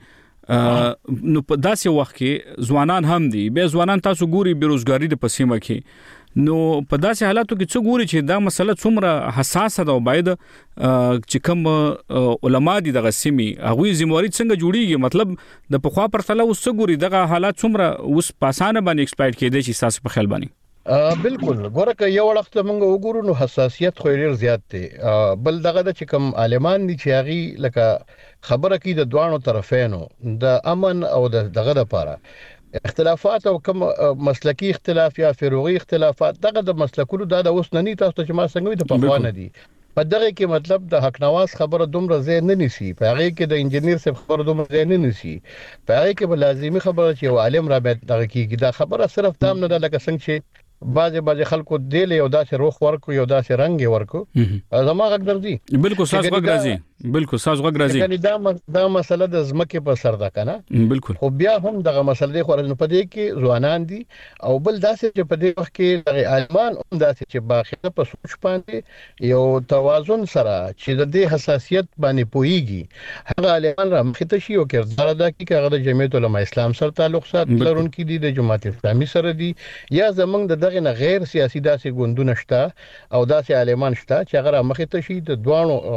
نو په داسې وخت کې ځوانان هم دي به ځوانان تاسو ګوري بیروزګاری د پسیمه کې نو په داسې حالاتو کې څو ګوري چې دا مسله څومره حساسه ده او باید چې کوم علما دي دغه سیمي هغه ذمہواری څنګه جوړیږي مطلب د پخوا پرتله اوس څو ګوري دغه حالات څومره اوس پاسانه باندې ایکسپلایټ کېدي چې تاسو په خیال باندې بالکل ګوره که یو وخت موږ وګورو نو حساسیت خو ډیر زیات دی بل دغه د چې کوم عالمان دي چې هغه لکه خبره کوي د دوانو طرفینو د امن او دغه لپاره اختلافات او کوم مسلکی اختلاف یا فروعي اختلافات دغه د مسلکونو د اوس نه تاسو چې ما څنګه وي د پخوانه دي په دغه کې مطلب د حق نواز خبره دومره زه نه نسی په هغه کې د انجنیر صاحب خبره دومره زه نه نسی په هغه کې به لازمي خبره چې یو عالم را به دغه کې دا خبره صرف تام نه لکه څنګه چې بعضه خلکو دل یو داسې روخ ورکو یو داسې رنگ ورکو زما غږ درځي بالکل ساز غږ راځي بالکل ساز غږ راځي یعنی دا مسله د زمکه په سر ده کنه بالکل خو بیا هم دغه مسله خو نه پدې کې ځوانان دي او بل داسې چې په دې وخت کې د عالمان هم داسې چې باخره په سوچ باندې یو توازن سره چې د دې حساسیت باندې پويږي هغه عالمان را مخته شي او کردار ادا کوي هغه د جمعیت العلماء اسلام سره تعلق لرونکي دي د جماعت اسلامي سره دي یا زمنګ دغه نه غیر سیاسي داسې ګوندونه شته او داسې عالمان شته چې هغه را مخته شي د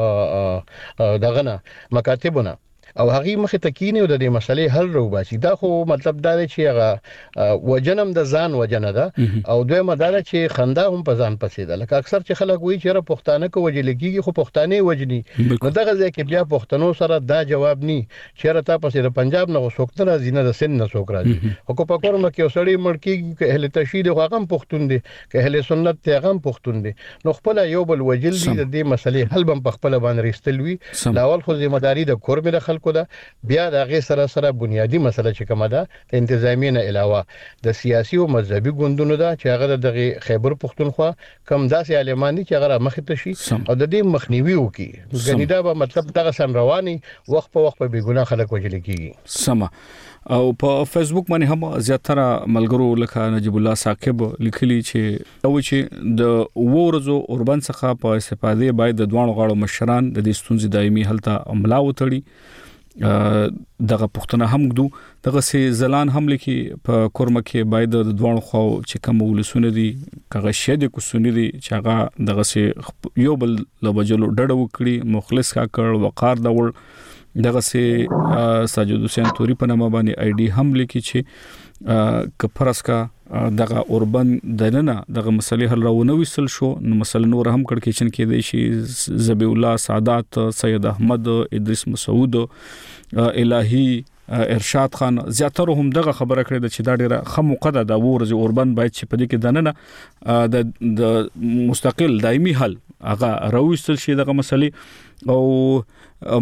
دوانو دغه نه مکاتبونه او هغه مخه تکینه او د دې مسلې حل روباسي دا خو مطلب دا دی چې هغه وجنم د ځان وجنه ده او دوی مدار چې خندا هم په ځان پسې ده لکه اکثر چې خلک وایي چې را پښتانه کو وجل کیږي خو پښتانه وجني نو دغه ځکه بیا پښتنو سره دا جواب ني چې را تا پسې د پنجاب نه وسوکت راځي نه د سن نه سوک راځي او کو په کورم کې وسړی مړ کیږي که اهل تشهید خو هغه پښتون دي که اهل سنت ته هغه پښتون دي نو خپل یو بل وجل دي د دې مسلې حل بم په خپل باندې رښتلوي لاول خو ذمہ داری د کور مې خلکو ده بیا د هغه سره بنیادی مسله چې کومه ده د انتظامی نه علاوه د سیاسي او مذهبي ګوندونو ده چې هغه د خیبر پختونخوا کم داسې عالمانی چې هغه مخته شي او د دې مخنیوي وکي غنی دا به مطلب دغه سم رواني وخت په وخت په بیګونه خلک وجل کیږي سما او په فیسبوک باندې هم زیاتره ملګرو لکه نجیب الله ثاقب لیکلي چې او چې د ورزو اوربن څخه په استفاده باید د دوه غاړو مشران د دې ستونزې دایمي حل ته عملا وتړي دغه پښتنه هم ګدو دغه سي زلان هم لکه په کورمه کې باید د دوه خو چې کوم ولسونه دي کغه شه د کوسونی دي چې هغه دغه سي یو بل لوبجلو ډډ وکړي مخلص کا کړ وقار دور دغه سي ساجد حسین توري په نامه باندې آی ډي هم لیکي چې کفرس کا دغه اوربن دنه دغه مسلې حل راونه وسل شو نو مسله نور هم کډکیشن کې دی شي زبی الله سعادت سید احمد ادریس مسعود الہی ارشاد خان زیاتره هم دغه خبره کړې چې دا ډیره خموقه ده د ورځ اوربن باید چې په دې کې دنه د مستقل دایمي حل هغه راوستل شي دغه مسلې او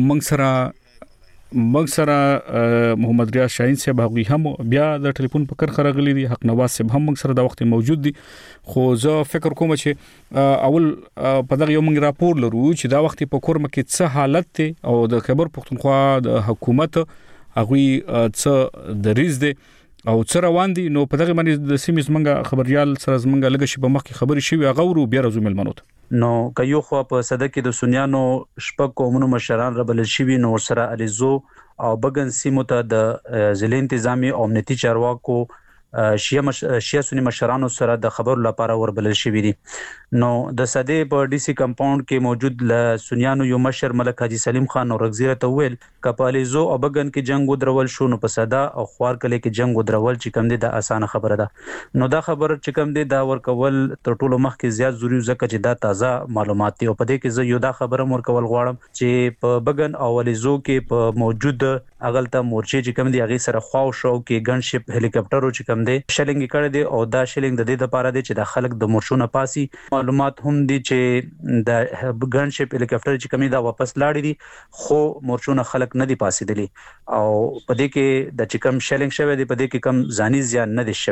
موږ سره محمد ریاض شاهین صاحب هغه هم بیا د ټلیفون په کر خرغلی دي حق نواز صاحب هم موږ سره د وخت موجود دي خو زه فکر کوم چې اول په دغه یو موږ راپور لرو چې دا وخت په کورمه کې څه حالت دی او د خیبر پختونخوا د حکومت هغه څه دریز دی او څه روان دي نو په دغه باندې د سیمې زمنګ خبريال سره زمنګ لګ شي په مخ کې خبري شي هغه ورو بیا راځو ملمنوت نو کيو خو په صدک کې د سنیانو شپږ قومونو مشران ربل شي نو سره الیزو او بغن سیمو ته د ضلع انتظامی او امنیتي چارواکو شیعه سنی مشرانو سره د خبرو لپاره وربلل شوی دي نو د صدې په ډي سي کمپاوند کې موجود ل سنیانو یو مشر ملک حاجی سلیم خان او رغزیره ته ویل کپالیزو او بغن کې جنگ ودرول شو نو په صدا او خوار کله کې جنگ ودرول چې کم دي د اسانه خبره ده نو دا خبر چې کم دي دا ورکول تر ټولو مخ کې زیات ضروري ځکه چې دا تازه معلومات دي او په دې کې زه یو دا خبره ورکول غواړم چې په بغن او الیزو کې په موجود اغلطه مورچې چې کم دي هغه سره خواو شو کې ګن شپ هلیکاپټرو چې کم دي شلنګ کړي دي او دا شلنګ د دې لپاره دي چې د خلک د مورشونه پاسي معلومات هم دي چې د ګن شپ هلیکاپټر چې کم دي دا واپس لاړي دي خو مورشونه خلک نه دي پاسي دي او په دې کې د چې کم شلنګ شوی دي په دې کې کم ځاني زیان نه دي شوی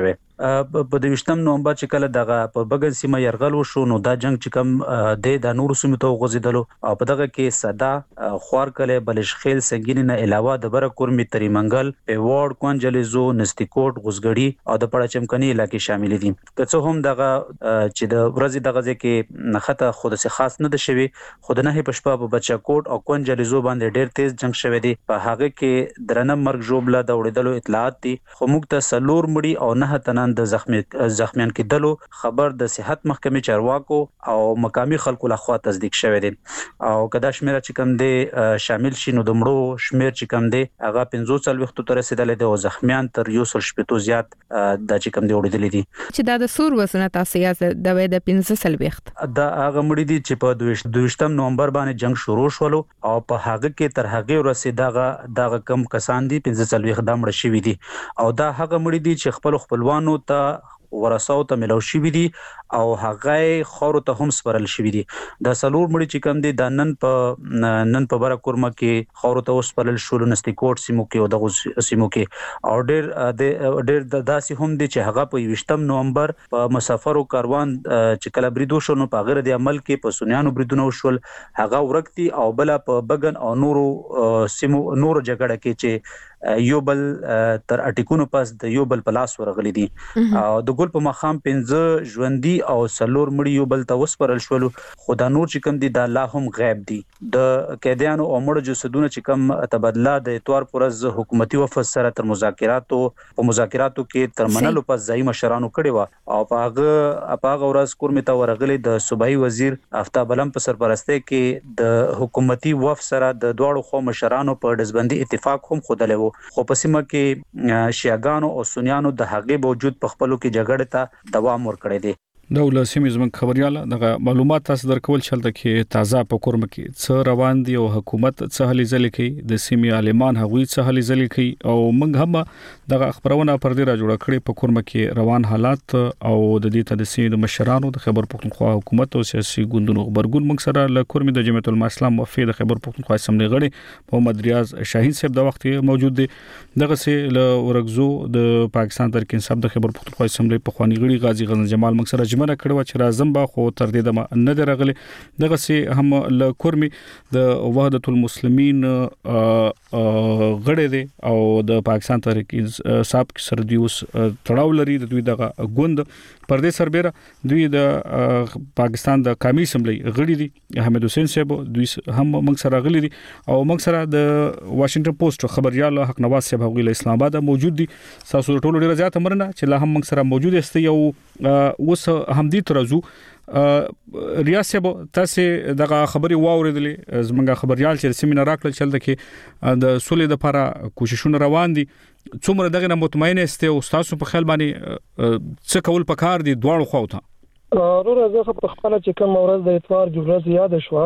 په 28 نومبر چې کله دغه په بغل سیمه يرغل وشو نو دا جنگ چې کوم د نور سیمه ته غوځیدلو او په دغه کې صدا خوار کله بلشخیل سنگین نه علاوه د برکورمي تریمنګل پیوړ کونجلیزو نستیکوټ غوزګړی او د پړه چمکني علاقې شامل دي که څه هم دغه چې د ورځې دغه کې نخته خود سي خاص نه ده شوی خود نه په شپه په بچاکوټ او کونجلیزو باندې ډېر تیز جنگ شوی دی په هغه کې درنه مرګ جوړبله د وړېدلو اطلاعات دي خو موږ ته سلور مړي او نه تنان د زخمیان کېدلو خبر د صحت محکمې چارواکو او مقامی خلکو لخوا تصدیق شوی دی او کدا شمیره چې کوم دی شامل شي نو د مړو شمیر چې کوم دی هغه 45 تر رسیدلې دی او زخمیان تر 100 زیات د چې کوم دی وړېدلې دي چې دا د سور وسنه تاسو یې د وې د 15 دا هغه مړي دي چې په 22 نومبر باندې جنگ شروع شول او په هغه کې تر هغه ورسېدغه دغه کم کسان دي 15 د مړ شوی دي او دا هغه مړي دي چې خپلوانو ته ورساو ته ملو شي دي او هغه خورو ته هم سپرل شي دي د سلور مړي چې کم دي د نن په برکورمه کې خورو ته وسپرل شول نستیکوټ سیمو کې او د سیمو کې او ډېر د داسې هم دي چې هغه په 20 نومبر په مسافرو کاروان چې کله بریدو شو نو په غیر د عمل کې په سونیانو بریدونه وشول هغه ورکتي او بل په بغن او نورو سیمو نورو جګړه کې چې یو بل تر اټیکونو پاس د یو بل پلاس ورغلي دي او د ګل په مخام 15 ژوندۍ او سلور مړي یو بل ته وسپرل شول خدا نور چې کوم دي د الله هم غیب دي د قیدیانو او مړو جسدونه چې کوم تبادله د اتوار پرز حکومتي وفد سره تر مذاکراتو کې تر منلو پس ځای مشرانو کړي و او په ورځ کورمه ته ورغلي د صوبایي وزیر آفتاب علم په سرپرستی کې د حکومتي وفد سره د دوړو خو مشرانو په دزبندي اتفاق هم خودلې وو خو په سیمه کې شیعاګانو او سنیانو د هغې باوجود په خپلو کې جګړې ته دوام ورکړی دی د ولسمي زموږ خبرياله دغه معلومات تاسو درکول چلته کې تازه په کورم کې څه روان دي او حکومت څه هلي ځلې کوي د سیمې عالمان هغوی څه هلي ځلې کوي او موږ هم دغه خبرونه پر دې را جوړ کړې په کورم کې روان حالات او د دې ته د سیمې د مشرانو د خیبر پختونخوا حکومت او سیاسي ګوندونو خبرګون موږ سره له کورم د جمعیت العلماء اسلام وفد د خیبر پختونخوا اسمبلی غړي محمد ریاض شاهین صاحب د وخت موجود دي دغه سي له ورغزو د پاکستان ترک انصاف د خیبر پختونخوا اسمبلی په خواني غړي غازی غزن جمال موږ سره جمع کړو چې زمبا خو تر دې دمه نه درغلي دغه سي هم له کورمي د وحدت المسلمین غړي دي او د پاکستان تحریک انصاف سره دوی اوس تړاو لري د دوی دغه ګوند پردیس سربېره دوی د پاکستان د قومي اسمبلی غړي دي حمید حسین صاحب دوی هم موږ سره غلي دي او موږ سره د واشنگټن پوسټ خبريال حق نواز صاحب غوی له اسلام آباد موجود دي تاسو ټول ډیر زیات مرنه چې لا هم موږ سره موجود است یو اوس هم دي ترازو ریاست تاسو دغه خبري واوریدلې زمونږ خبريال چې سیمینار راکړل چل دغه د سولې لپاره کوششونه روان دي څومره دغه مطمئن است او تاسو په خیال باندې څه کول پکار دي دواړو خواته ورور زه په خپل چې کوم ورځ د اتوار جوړه زیاده شو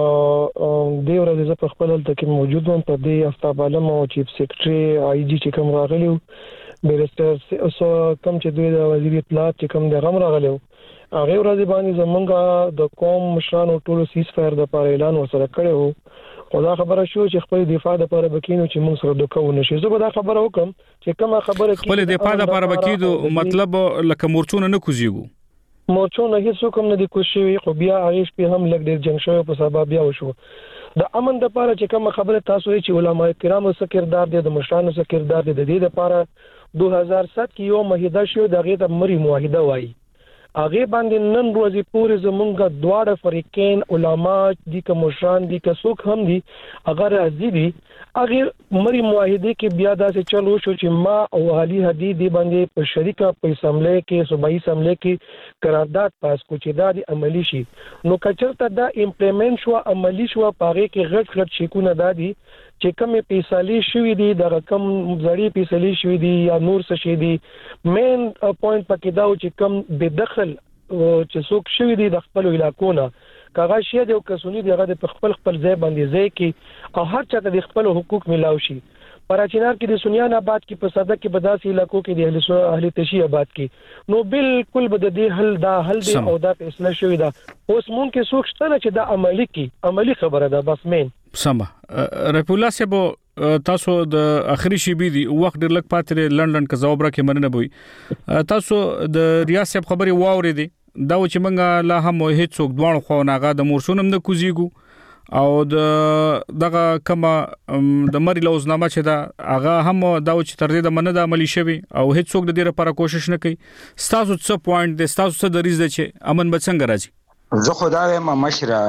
د ورځ زه په خپل تل موجود وم په دې آفتاب علم او چیف سیکریټري آی جی چې کوم راغلی بیرستر سو کوم چې دوی د وزیر اطلاعات چې کوم د غم راغلی هغه ورځ باندې زمونږه د قوم مشرانو ټولو سیس فایر د لپاره اعلان وسره کړو خو دا خبره شو چې خپل دفاع لپاره بکینو چې موږ سره دوکو نشي زه به دا خبره وکم چې کومه خبره کې خپل دفاع لپاره بکیدو مطلب لکه مورچونه نه کوزيګو مورچونه هیڅ کوم نه دي کوشي خو بیا هغه په هم لګ ډیر جنگ شوی په سبب بیا وشو د امن لپاره چې کومه خبره تاسو چې علماء کرامو سره کردار دي د مشرانو سره کردار دي د دې لپاره 2007 کې یو معاهده شو دغه د مری معاهده وایي هغه باندې نن ورځې پورې زمونږه دواړه فریقین علما دي که مشران دي که څوک هم دي اگر راځي دي هغه مری معاهده کې بیا داسې چلو شو چې ما او علي حدیدی باندې په شریکه په اسمبلی کې صوبایي اسمبلی کې قرارداد پاس کو چې دا د عملی شي نو کچرته دا امپلیمنٹ شو عملی شو پاره کې غټ شیکونه دادي چې کومې پیسالي شوې دي د رقم زړی پیسالي شوې دي یا نور څه شي دي مین پوینټ پکې دا چې کوم به دخل چې څوک شوې دي د خپل علاقو نه کاغه شي د کسونی دغه د خپل ځای باندې ځای کې او هر چا ته د خپل حقوق ملاوي شي پراچینار کې د سنیان آباد کې په صده کې بداسي علاقو کې د اهل تشی آباد کې نو بالکل بد دې حل دی او دا فیصله شوې ده اوس مونږ کې څوک شته چې دا عملی خبره ده بس مين سم رپولا صاحب تاسو د اخري شی بي دي وخت ډیر لک پاتې لندن کا جواب راکې مننه بوي تاسو د ریاست خبري واوري دي دا چې منګه لا هم هیڅ څوک دوه خو ناغه د مورشونم د کوزيګو او دغه کما د مری لوزنامه چې دا هغه هم دا چې تر دې د مننه د عملی شوی او هیڅ څوک د دې لپاره کوشش نه کوي ستاسو څه پوینټ د ستاسو څه د ریز چې امن به څنګه راځي زه خدای ما مشره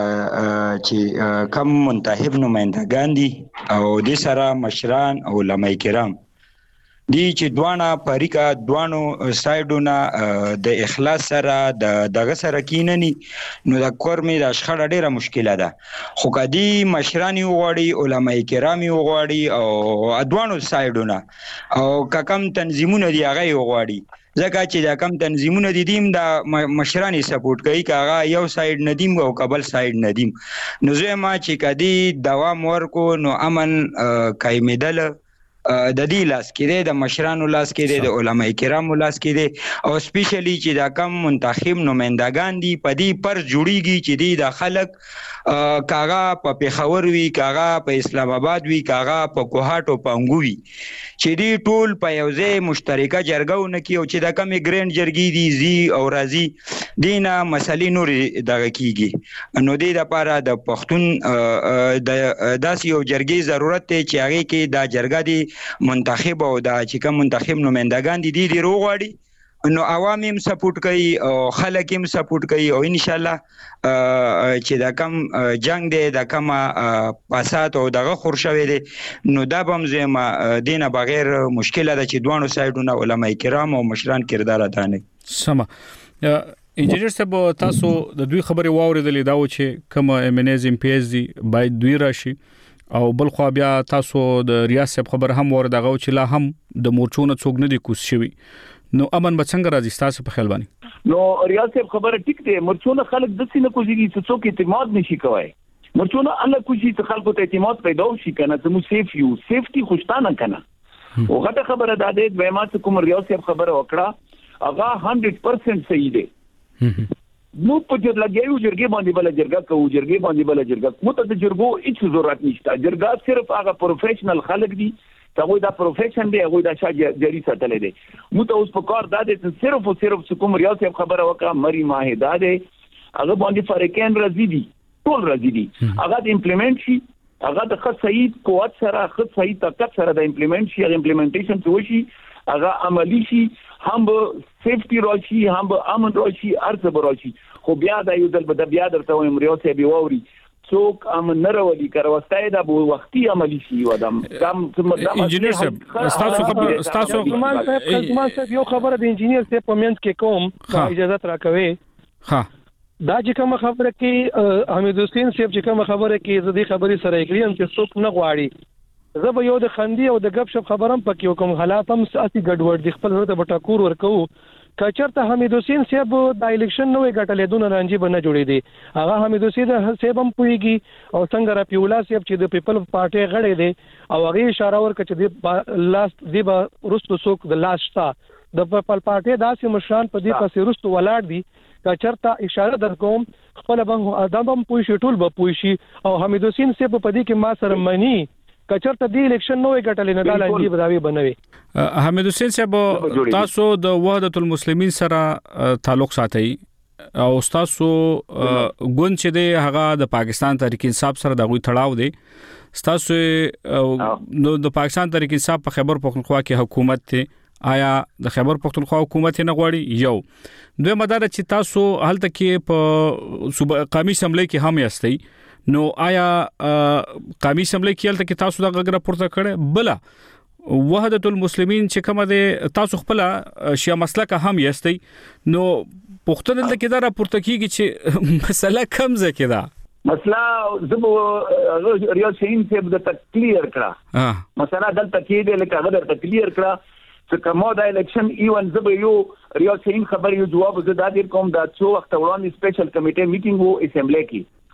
چې کم منتخب نمائندگان دي او د سره مشران او علماء کرام دی چې دوانه پریکا دوانو سایډونه د اخلاص سره دغه سره کیننی نو د کورمې د شخړه ډیره مشکله ده خو کدی مشرانی وغواړي علماء کرامي وغواړي او دوانو سایډونه او کم تنظیمونه دی هغه وغواړي ځکه چې دا کم تنظیمونه دي دیم د مشرانی سپورټ کوي کاغه یو سایډ ندیم او قبل سایډ ندیم نو زه ما چې کدی دوام ورکو نو امن قائمېدل د دې لاس کې د مشرانو لاس کې د علماء کرامو لاس کې او سپیشلی چې دا کم منتخب نمائندگان دي په دې پر جوړیږي چې دی د خلک کاغه په پیښور وی کاغه په اسلام آباد وی کاغه په کوهاټ او پنګوي چې دی ټول په یو ځای مشترکه جرګهونه کې او چې دا کم ګرینډ جرګې دي زی او راضی دینه مسلې نور دغه کیږي نو دې لپاره د پښتون د داسې یو جرګې ضرورت دی چې هغه کې دا جرګه دي منتخب او دا چې کوم منتخب نمائندگان دي روغواړي نو عوام هم سپورټ کوي او خلک هم سپورټ کوي او ان شاء الله چې دا کم جنگ دی دا کم پاسات او دغه خورشوي دي نو دا بم زما دینه بغیر مشکله ده چې دوانو سایډونه علماء کرام او مشران کردار ادا نه سم انجینر صاحب تاسو د دوی خبري واوریدلې دا و چې کوم امنیز ام پی ایس دي باید دوی راشي او بل خو بیا تاسو د ریاست خبر هم وردغه چې لا هم د مورچونه څوک نه دي کوس شوی نو امن به څنګه راځي تاسو په خیال باندې نو ریاست خبره ټیک ده مورچونه خلک د سینې کوزيږي چې څوک اعتماد نشي کوي مرچونه الله کوشي چې خلکو ته اعتماد پیدا وشي کنه ته مو سیف یو سیفټي خوشتانه کنه او غټه خبره ده د بیمه کوم ریاست خبره وکړه هغه 100% صحیح ده نو په جر لګیو جرګې باندې بل جرګه کوو جرګې باندې بل جرګه مو ته د جرګو هیڅ ضرورت نشته جرګه صرف هغه پروفیشنل خلک دي ته دا پروفیشن دی هغه دا شاجه جری ساتلې دي مو ته اوس په کار دا دي صرف او صرف کوم ریاست خبره وکړه مری ماهدا ده هغه باندې فرقین راځي دي ټول راځي دي هغه د امپلیمنٹ شي هغه د خاص صحیح قوت سره خاص صحیح طاقت سره د امپلیمنٹ شي امپلیمنټیشن شي هغه عملی شي هم به سیفټي راشي هم به امن راشي ارزه راشي خو بیا دا یو د بیا درته وایم ریاست به ووري څوک امن نه راولي کاروستای دا به وختي عملی شي ودم انجینر صاحب تاسو یو خبره د انجینر صاحب په منځ کې کوم اجازه راکوي ها دا چې کوم خبره کې حمید حسین صاحب چې کوم خبره کې زدي خبري سره اګریم چې څوک نه غواړي زه به یو د خندي او د غب شپ خبرم پکې کوم حالات هم ساتي ګډوډ دي خپل ورته بټاکور ورکو کچرته حمید حسین صاحب د الیکشن نوې ګټلې دون رانجي بنه جوړې دي هغه حمید حسین صاحب هم پويږي او څنګه را پیولا صاحب چې د پیپل پارټي غړې دي او هغه اشاره ورکړه چې د لاست دی به رستو څوک د لاست د پیپل پارټي داسې مشران په دې پسې رستو ولاړ دي کچرته اشاره در کوم خپل بنګ ادم هم پوي شي ټول به پوي شي او حمید حسین صاحب په دې کې ما سره منی کچرته د الیکشن نوې ګټلې نه دالانجی بداوی بنوي حمید حسین صاحب تاسو د وحدت المسلمین سره تعلق ساتي او تاسو ګوند چې دی هغه د پاکستان تحریک انصاف سره دغه تړاو دی تاسو نو د پاکستان تحریک انصاف په خیبر پختونخوا کې حکومت ته آیا د خیبر پختونخوا حکومت نه غواړي یو دوی مدار چې تاسو هلته کې په قومي اسمبلی کې هم یاستئ نو آیا قومي اسمبلی کې هلته کې تاسو د غږ پورته کړه بلا وحدت المسلمین چې کومه ده تاسو خپل شیا مسلک هم یاستئ نو پښتون دلته کې دا راپورته کیږي چې مسله کم ځکه ده مسله زبو ریاض شاهین صاحب د کلیر کړه مسله دلته کې دی لکه هغه د کلیر کړه چې کومه د الیکشن ایون زبو یو ریاض شاهین خبر یو جواب زدا دیر کوم دا څو وخت وړاندې سپیشل کمیټه میټینګ وو اسمبلی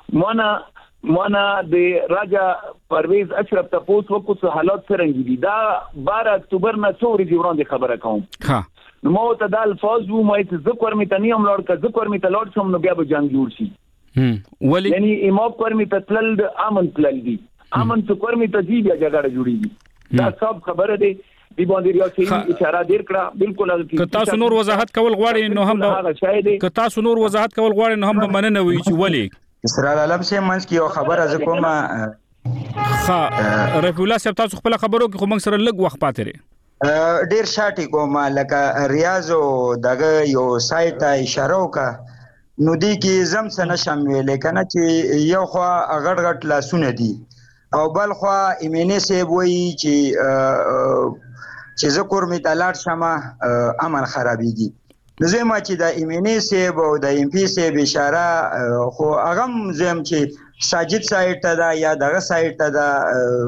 کې مانا د راجا پرویز اشرف تاسو وکړو حالات څنګه دي دا 12 اکتوبر نه څو ورځې وړاندې خبره کوم ها نو مو ته د الفاظ وو مې ذکر می تنیم لوړ ک ذکر می تلوړ شم نو بیا به جنگ جوړ شي ولی یعنی امام پر می تتلل د امن تلل دي امن څکور می ته بیا جګړه جوړیږي دا سب خبره ده دی باندې ریاستي اشاره ډیر کړه بالکل که تاسو نور وضاحت کول غواړئ نو هم که تاسو نور وضاحت کول غواړئ نو هم مننه وي چې ولی اسرار علم سه منځ کې یو خبره ز کومه رفیع الله صاحب تاسو خپل خبرو کې خو موږ سره لږ وخت پاتې لري ډیر شاټي کومه لکه ریاض دغه یو سایت ته اشاره وکړه نو دی کې زم سره شامل کنه چې یو خو غړ غړ لاسونه دي او بل خو ایمنه سی وایي چې ذکر می تلار شمه امن خرابېږي نو زما چې د ایمنه سی او د ام پی سی اشاره خو هغه زم چې ساجد سایت ته دا یا دغه سایت ته دا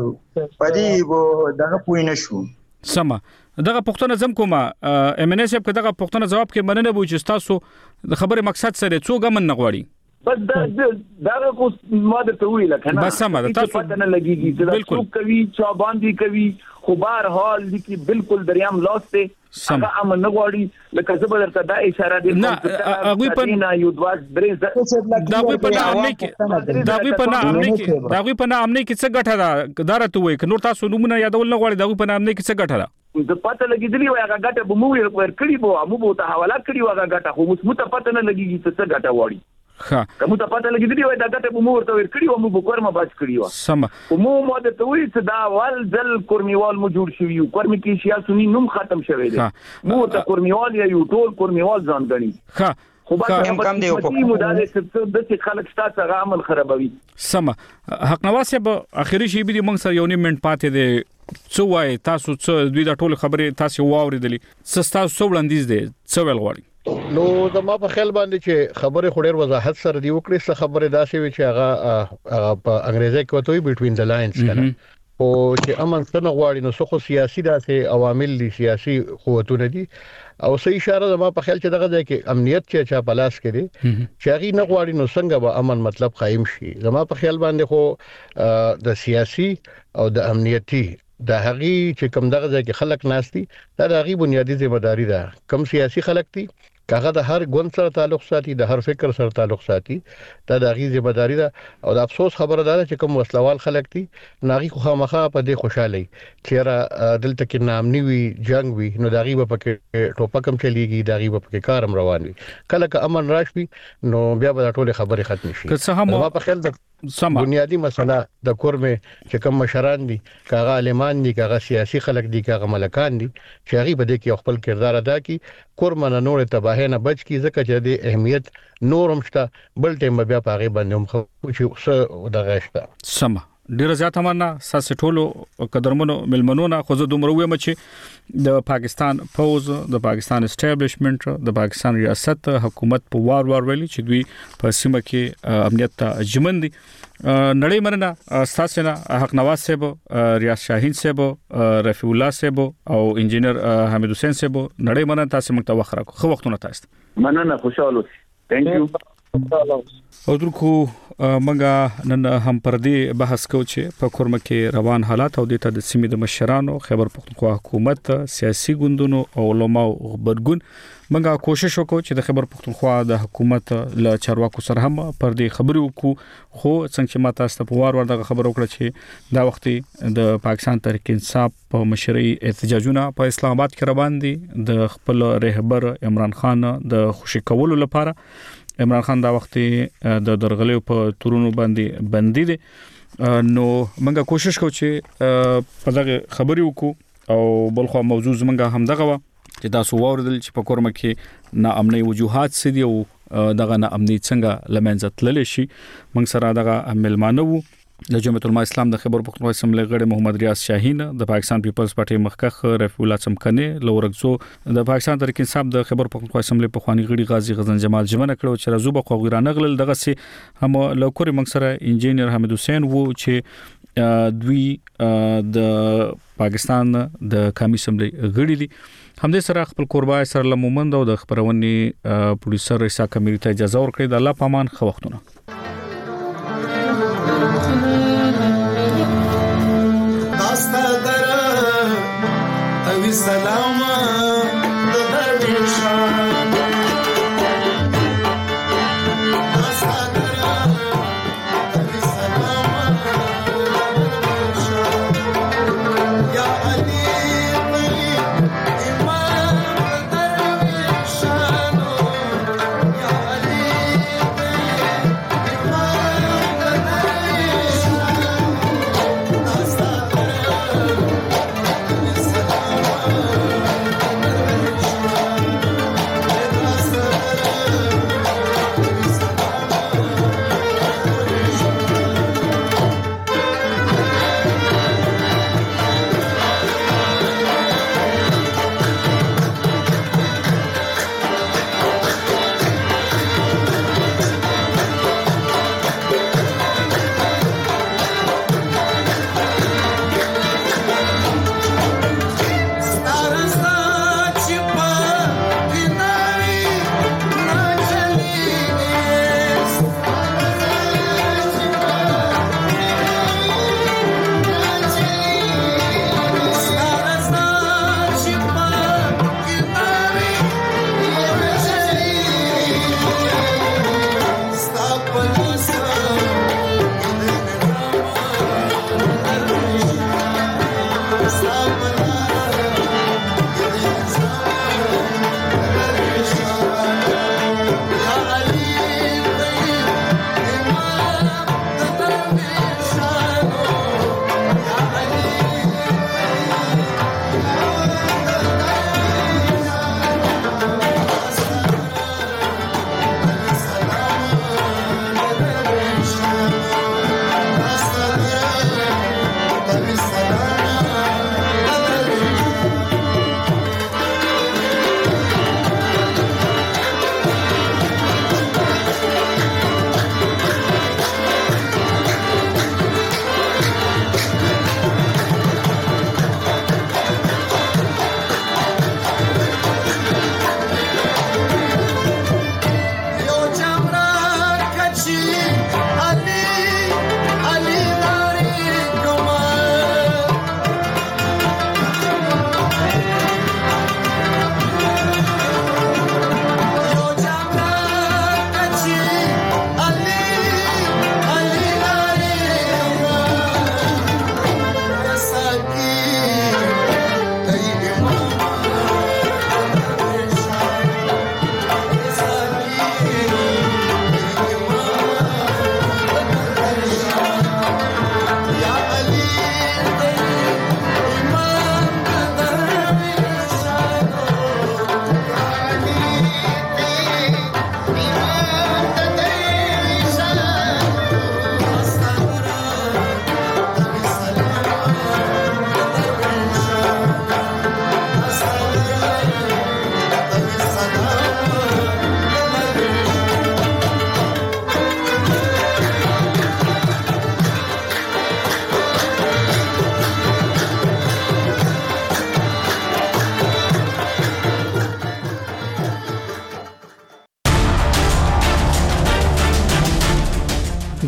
پدې وو دغه پوی نشو سما دغه پښتنه زم کومه ام ان اس په دغه پښتنه جواب کې مننه بو چې تاسو د خبره مقصد سره څو غمن نغواړي بس دا کو ماده ته ویل کنه بس سم ده تاسو پته نه لګیږي چې څوک کوي چا باندې کوي خو بهر حال دي بالکل دریام لاسته هغه امن نه غواړي لکه زبر ته دا اشاره دي نه هغه په یو دواس درې دا په نامه کې دا په نامه کې څه ګټه ده دارته وای ک نور تاسو نمونه یادول نه غواړي دا په نامه کې څه ګټه ده د پته لګیدلی وای هغه ګټه به مو ور کړی بو مو ته حواله کړی هغه ګټه خو مو ته پته نه لګیږي چې څه ګټه وړي کوم ته پته لګیدلی وای دا ګټه به مو ورته ور کړی و مو بکور ما باج کړی و سم مو ماده ته وای چې دا ول ځل کورمیوال مو جوړ شوی کورمی کې سیاسي نوم ختم شوی دی مو ته کورمیوال یا یو ټول کورمیوال ځان غني خو با کم دی په مو دا د خلک ستاسو عمل خرابوي سم حق نواز به اخیری شی به موږ سره یو نیم منټ پاتې دی څو وای تاسو څو دوی دا ټول خبره تاسو واوریدلی تاسو وړاندیز دی څو ویل غواړي نو زما په خیال باندې چې خبره خوري وضاحت سره دی وکړي څه خبره داسې وي چې هغه په انګریزي کې وته بټوین د لاینز کنه او چې امن څنګه غواړي نو څه سیاسي داسې عوامل دي سیاسي قوتونه دي او صحیح اشاره زما په خیال چې دغه ځای کې امنیت چې چا پلاس کړي چې هغه نه غواړي نو څنګه به امن مطلب قائم شي زما په خیال باندې خو د سیاسي او د امنیتي د هغه چې کوم دغه ځای کې خلک ناشتي دا د هغه بنیادی ځمېداري ده کوم سیاسي خلک دي کاغه د هر ګوند سره تعلق ساتي د هر فکر سره تعلق ساتي دا د هغه ځمېداري ده او د افسوس خبره ده چې کوم وسلوال خلک دي ناغي خو خامخا په دې خوشاله چیرې دلته کې نامني وي جنگ وي نو دغه په کې ټوپکم چلیږي دغه په کې کارم روان وي کله که امن راشي نو بیا به ټول خبره ختم شي که څه هم په خیال د بنیادی مسله د کورمه چې کوم مشران دي کاغه عالمان دي کاغه سیاسي خلک دي کاغه ملکان دي چې هغه بده کې خپل کردار ادا کړي کورمه نه نور تباہه نه بچ کی ځکه چې د اهمیت نورم شته بل ټیم بیا پاغه باندې هم خو چې دغه شته سم ډیر زیات مننه ساس ټولو قدرمنو ملمنونه خو زه دومره وایم چې د پاکستان فوز د پاکستان اسټابلیشمنت د پاکستان ریاست حکومت په وار ویلي چې دوی په سیمه کې امنیت ته ژمن دي نړۍ مننه استاسنه حق نواز صاحب ریاض شاهین صاحب رفیع الله صاحب او انجینر حمید حسین صاحب نړۍ مننه تاسو موږ ته وخره خو وختونه تاسو مننه خوشاله ثانک یو او درکو منګه نن هم پر دې بحث کو چې په کورمه کې روان حالات او د سیمې د مشرانو خیبر پختونخوا حکومت سیاسي ګوندونو او علماء خبرګون منګه کوشش وکړو چې د خیبر پختونخوا د حکومت له چارواکو سره هم پر دې خبرو کو خو څنګه چې ماته ست په وار دغه خبر وکړه چې دا وخت د پاکستان تحریک انصاف په مشرۍ احتجاجونه په اسلام آباد کې روان دي د خپل رهبر عمران خان د خوشی کولو لپاره عمران خان دا وخت د درغلې په تورونو باندې بندي دي نو منګه کوشش کوو چې په دغه خبري وکړو او بلخو موضوع زمونږه هم دغه چې تاسو واردل چې په کورمه کې نا امني وجوهات سدي او دغه نا امني څنګه لمنځه تللی شي موږ سره دغه ملمانه وو د جمعیت العلماء اسلام د خیبر پختونخوا اسمبلی غړي محمد ریاض شاهین د پاکستان پیپلز پارټي مخکخ رفیع الله څمکني لورګزو د پاکستان تحریک انصاف د خیبر پختونخوا اسمبلی په خواني غړي غازی غزن جمال جمنه کړو چې رزوبه خوغیرانه غلل دغه سي هم لوکوري موږ سره انجینر حمید حسین وو چې دوی د پاکستان د قومي اسمبلی غړي دي همدې سره خپل قربای سره لمومند او د خبرونی پولیسر رئیس کمیټې ته اجازه ورکړه د الله پامان خو وختونه سلام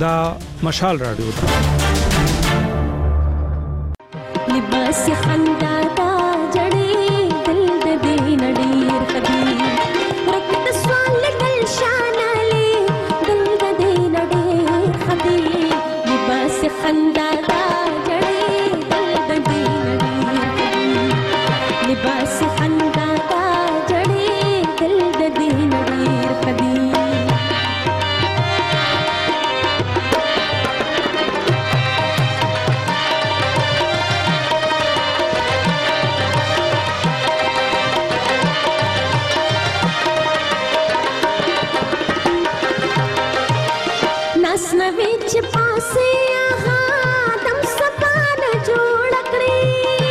دا مشال رادیو ده. لباس خندا دا جړې دل د دې نډیر خدي رکت سوال دل شانالي دل د دې نډیر خدي لباس خندا دا جړې دل د دې نډیر خدي لباس خندا دا جړې دل د دې نډیر خدي نویچ پاسے آہاں دم سپان جوڑ کری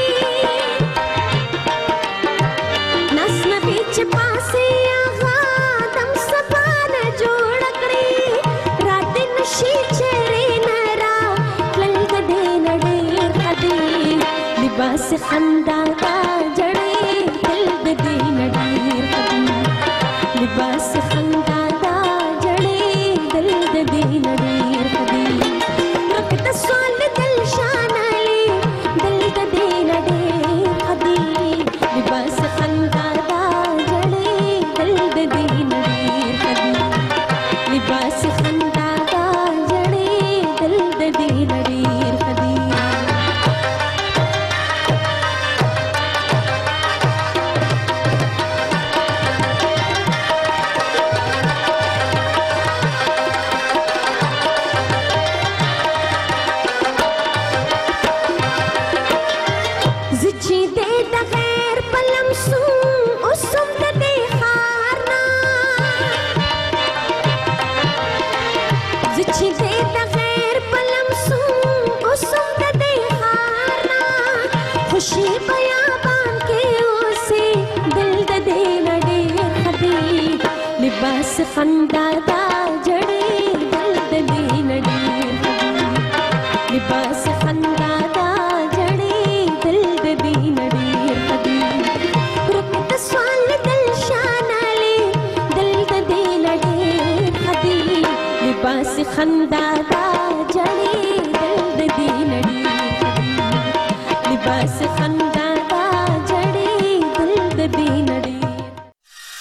نس نویچ پاسے آہاں دم سپان جوڑ کری رات نشی چرے نرا للگ دے نڈیر خدی لباس خندا کا جڑے دلگ دے نڈیر خدی لباس خندا کا جڑے دلگ دے نڈیر خدی رکت سوال دل شانالی دلگ دے نڈیر خدی لباس خندا کا جڑے دلگ دے نڈیر خدی لباس خندا کا جڑے دلگ دے نڈیر خدی زچی دے دا غیر پلم سون اسم دا دے خارنا زچی دے دا غیر پلم سون اسم دا دے خارنا خوشی بیابان کے اسے دل دا دے نڈیر خدی لباس خندا دا جڑے دل دا دے نڈیر خدی لباس خندا دا جڑے دل دا دے نڈیر خدی رکت سوال دل شانالے دل دا دے نڈیر خدی لباس خندا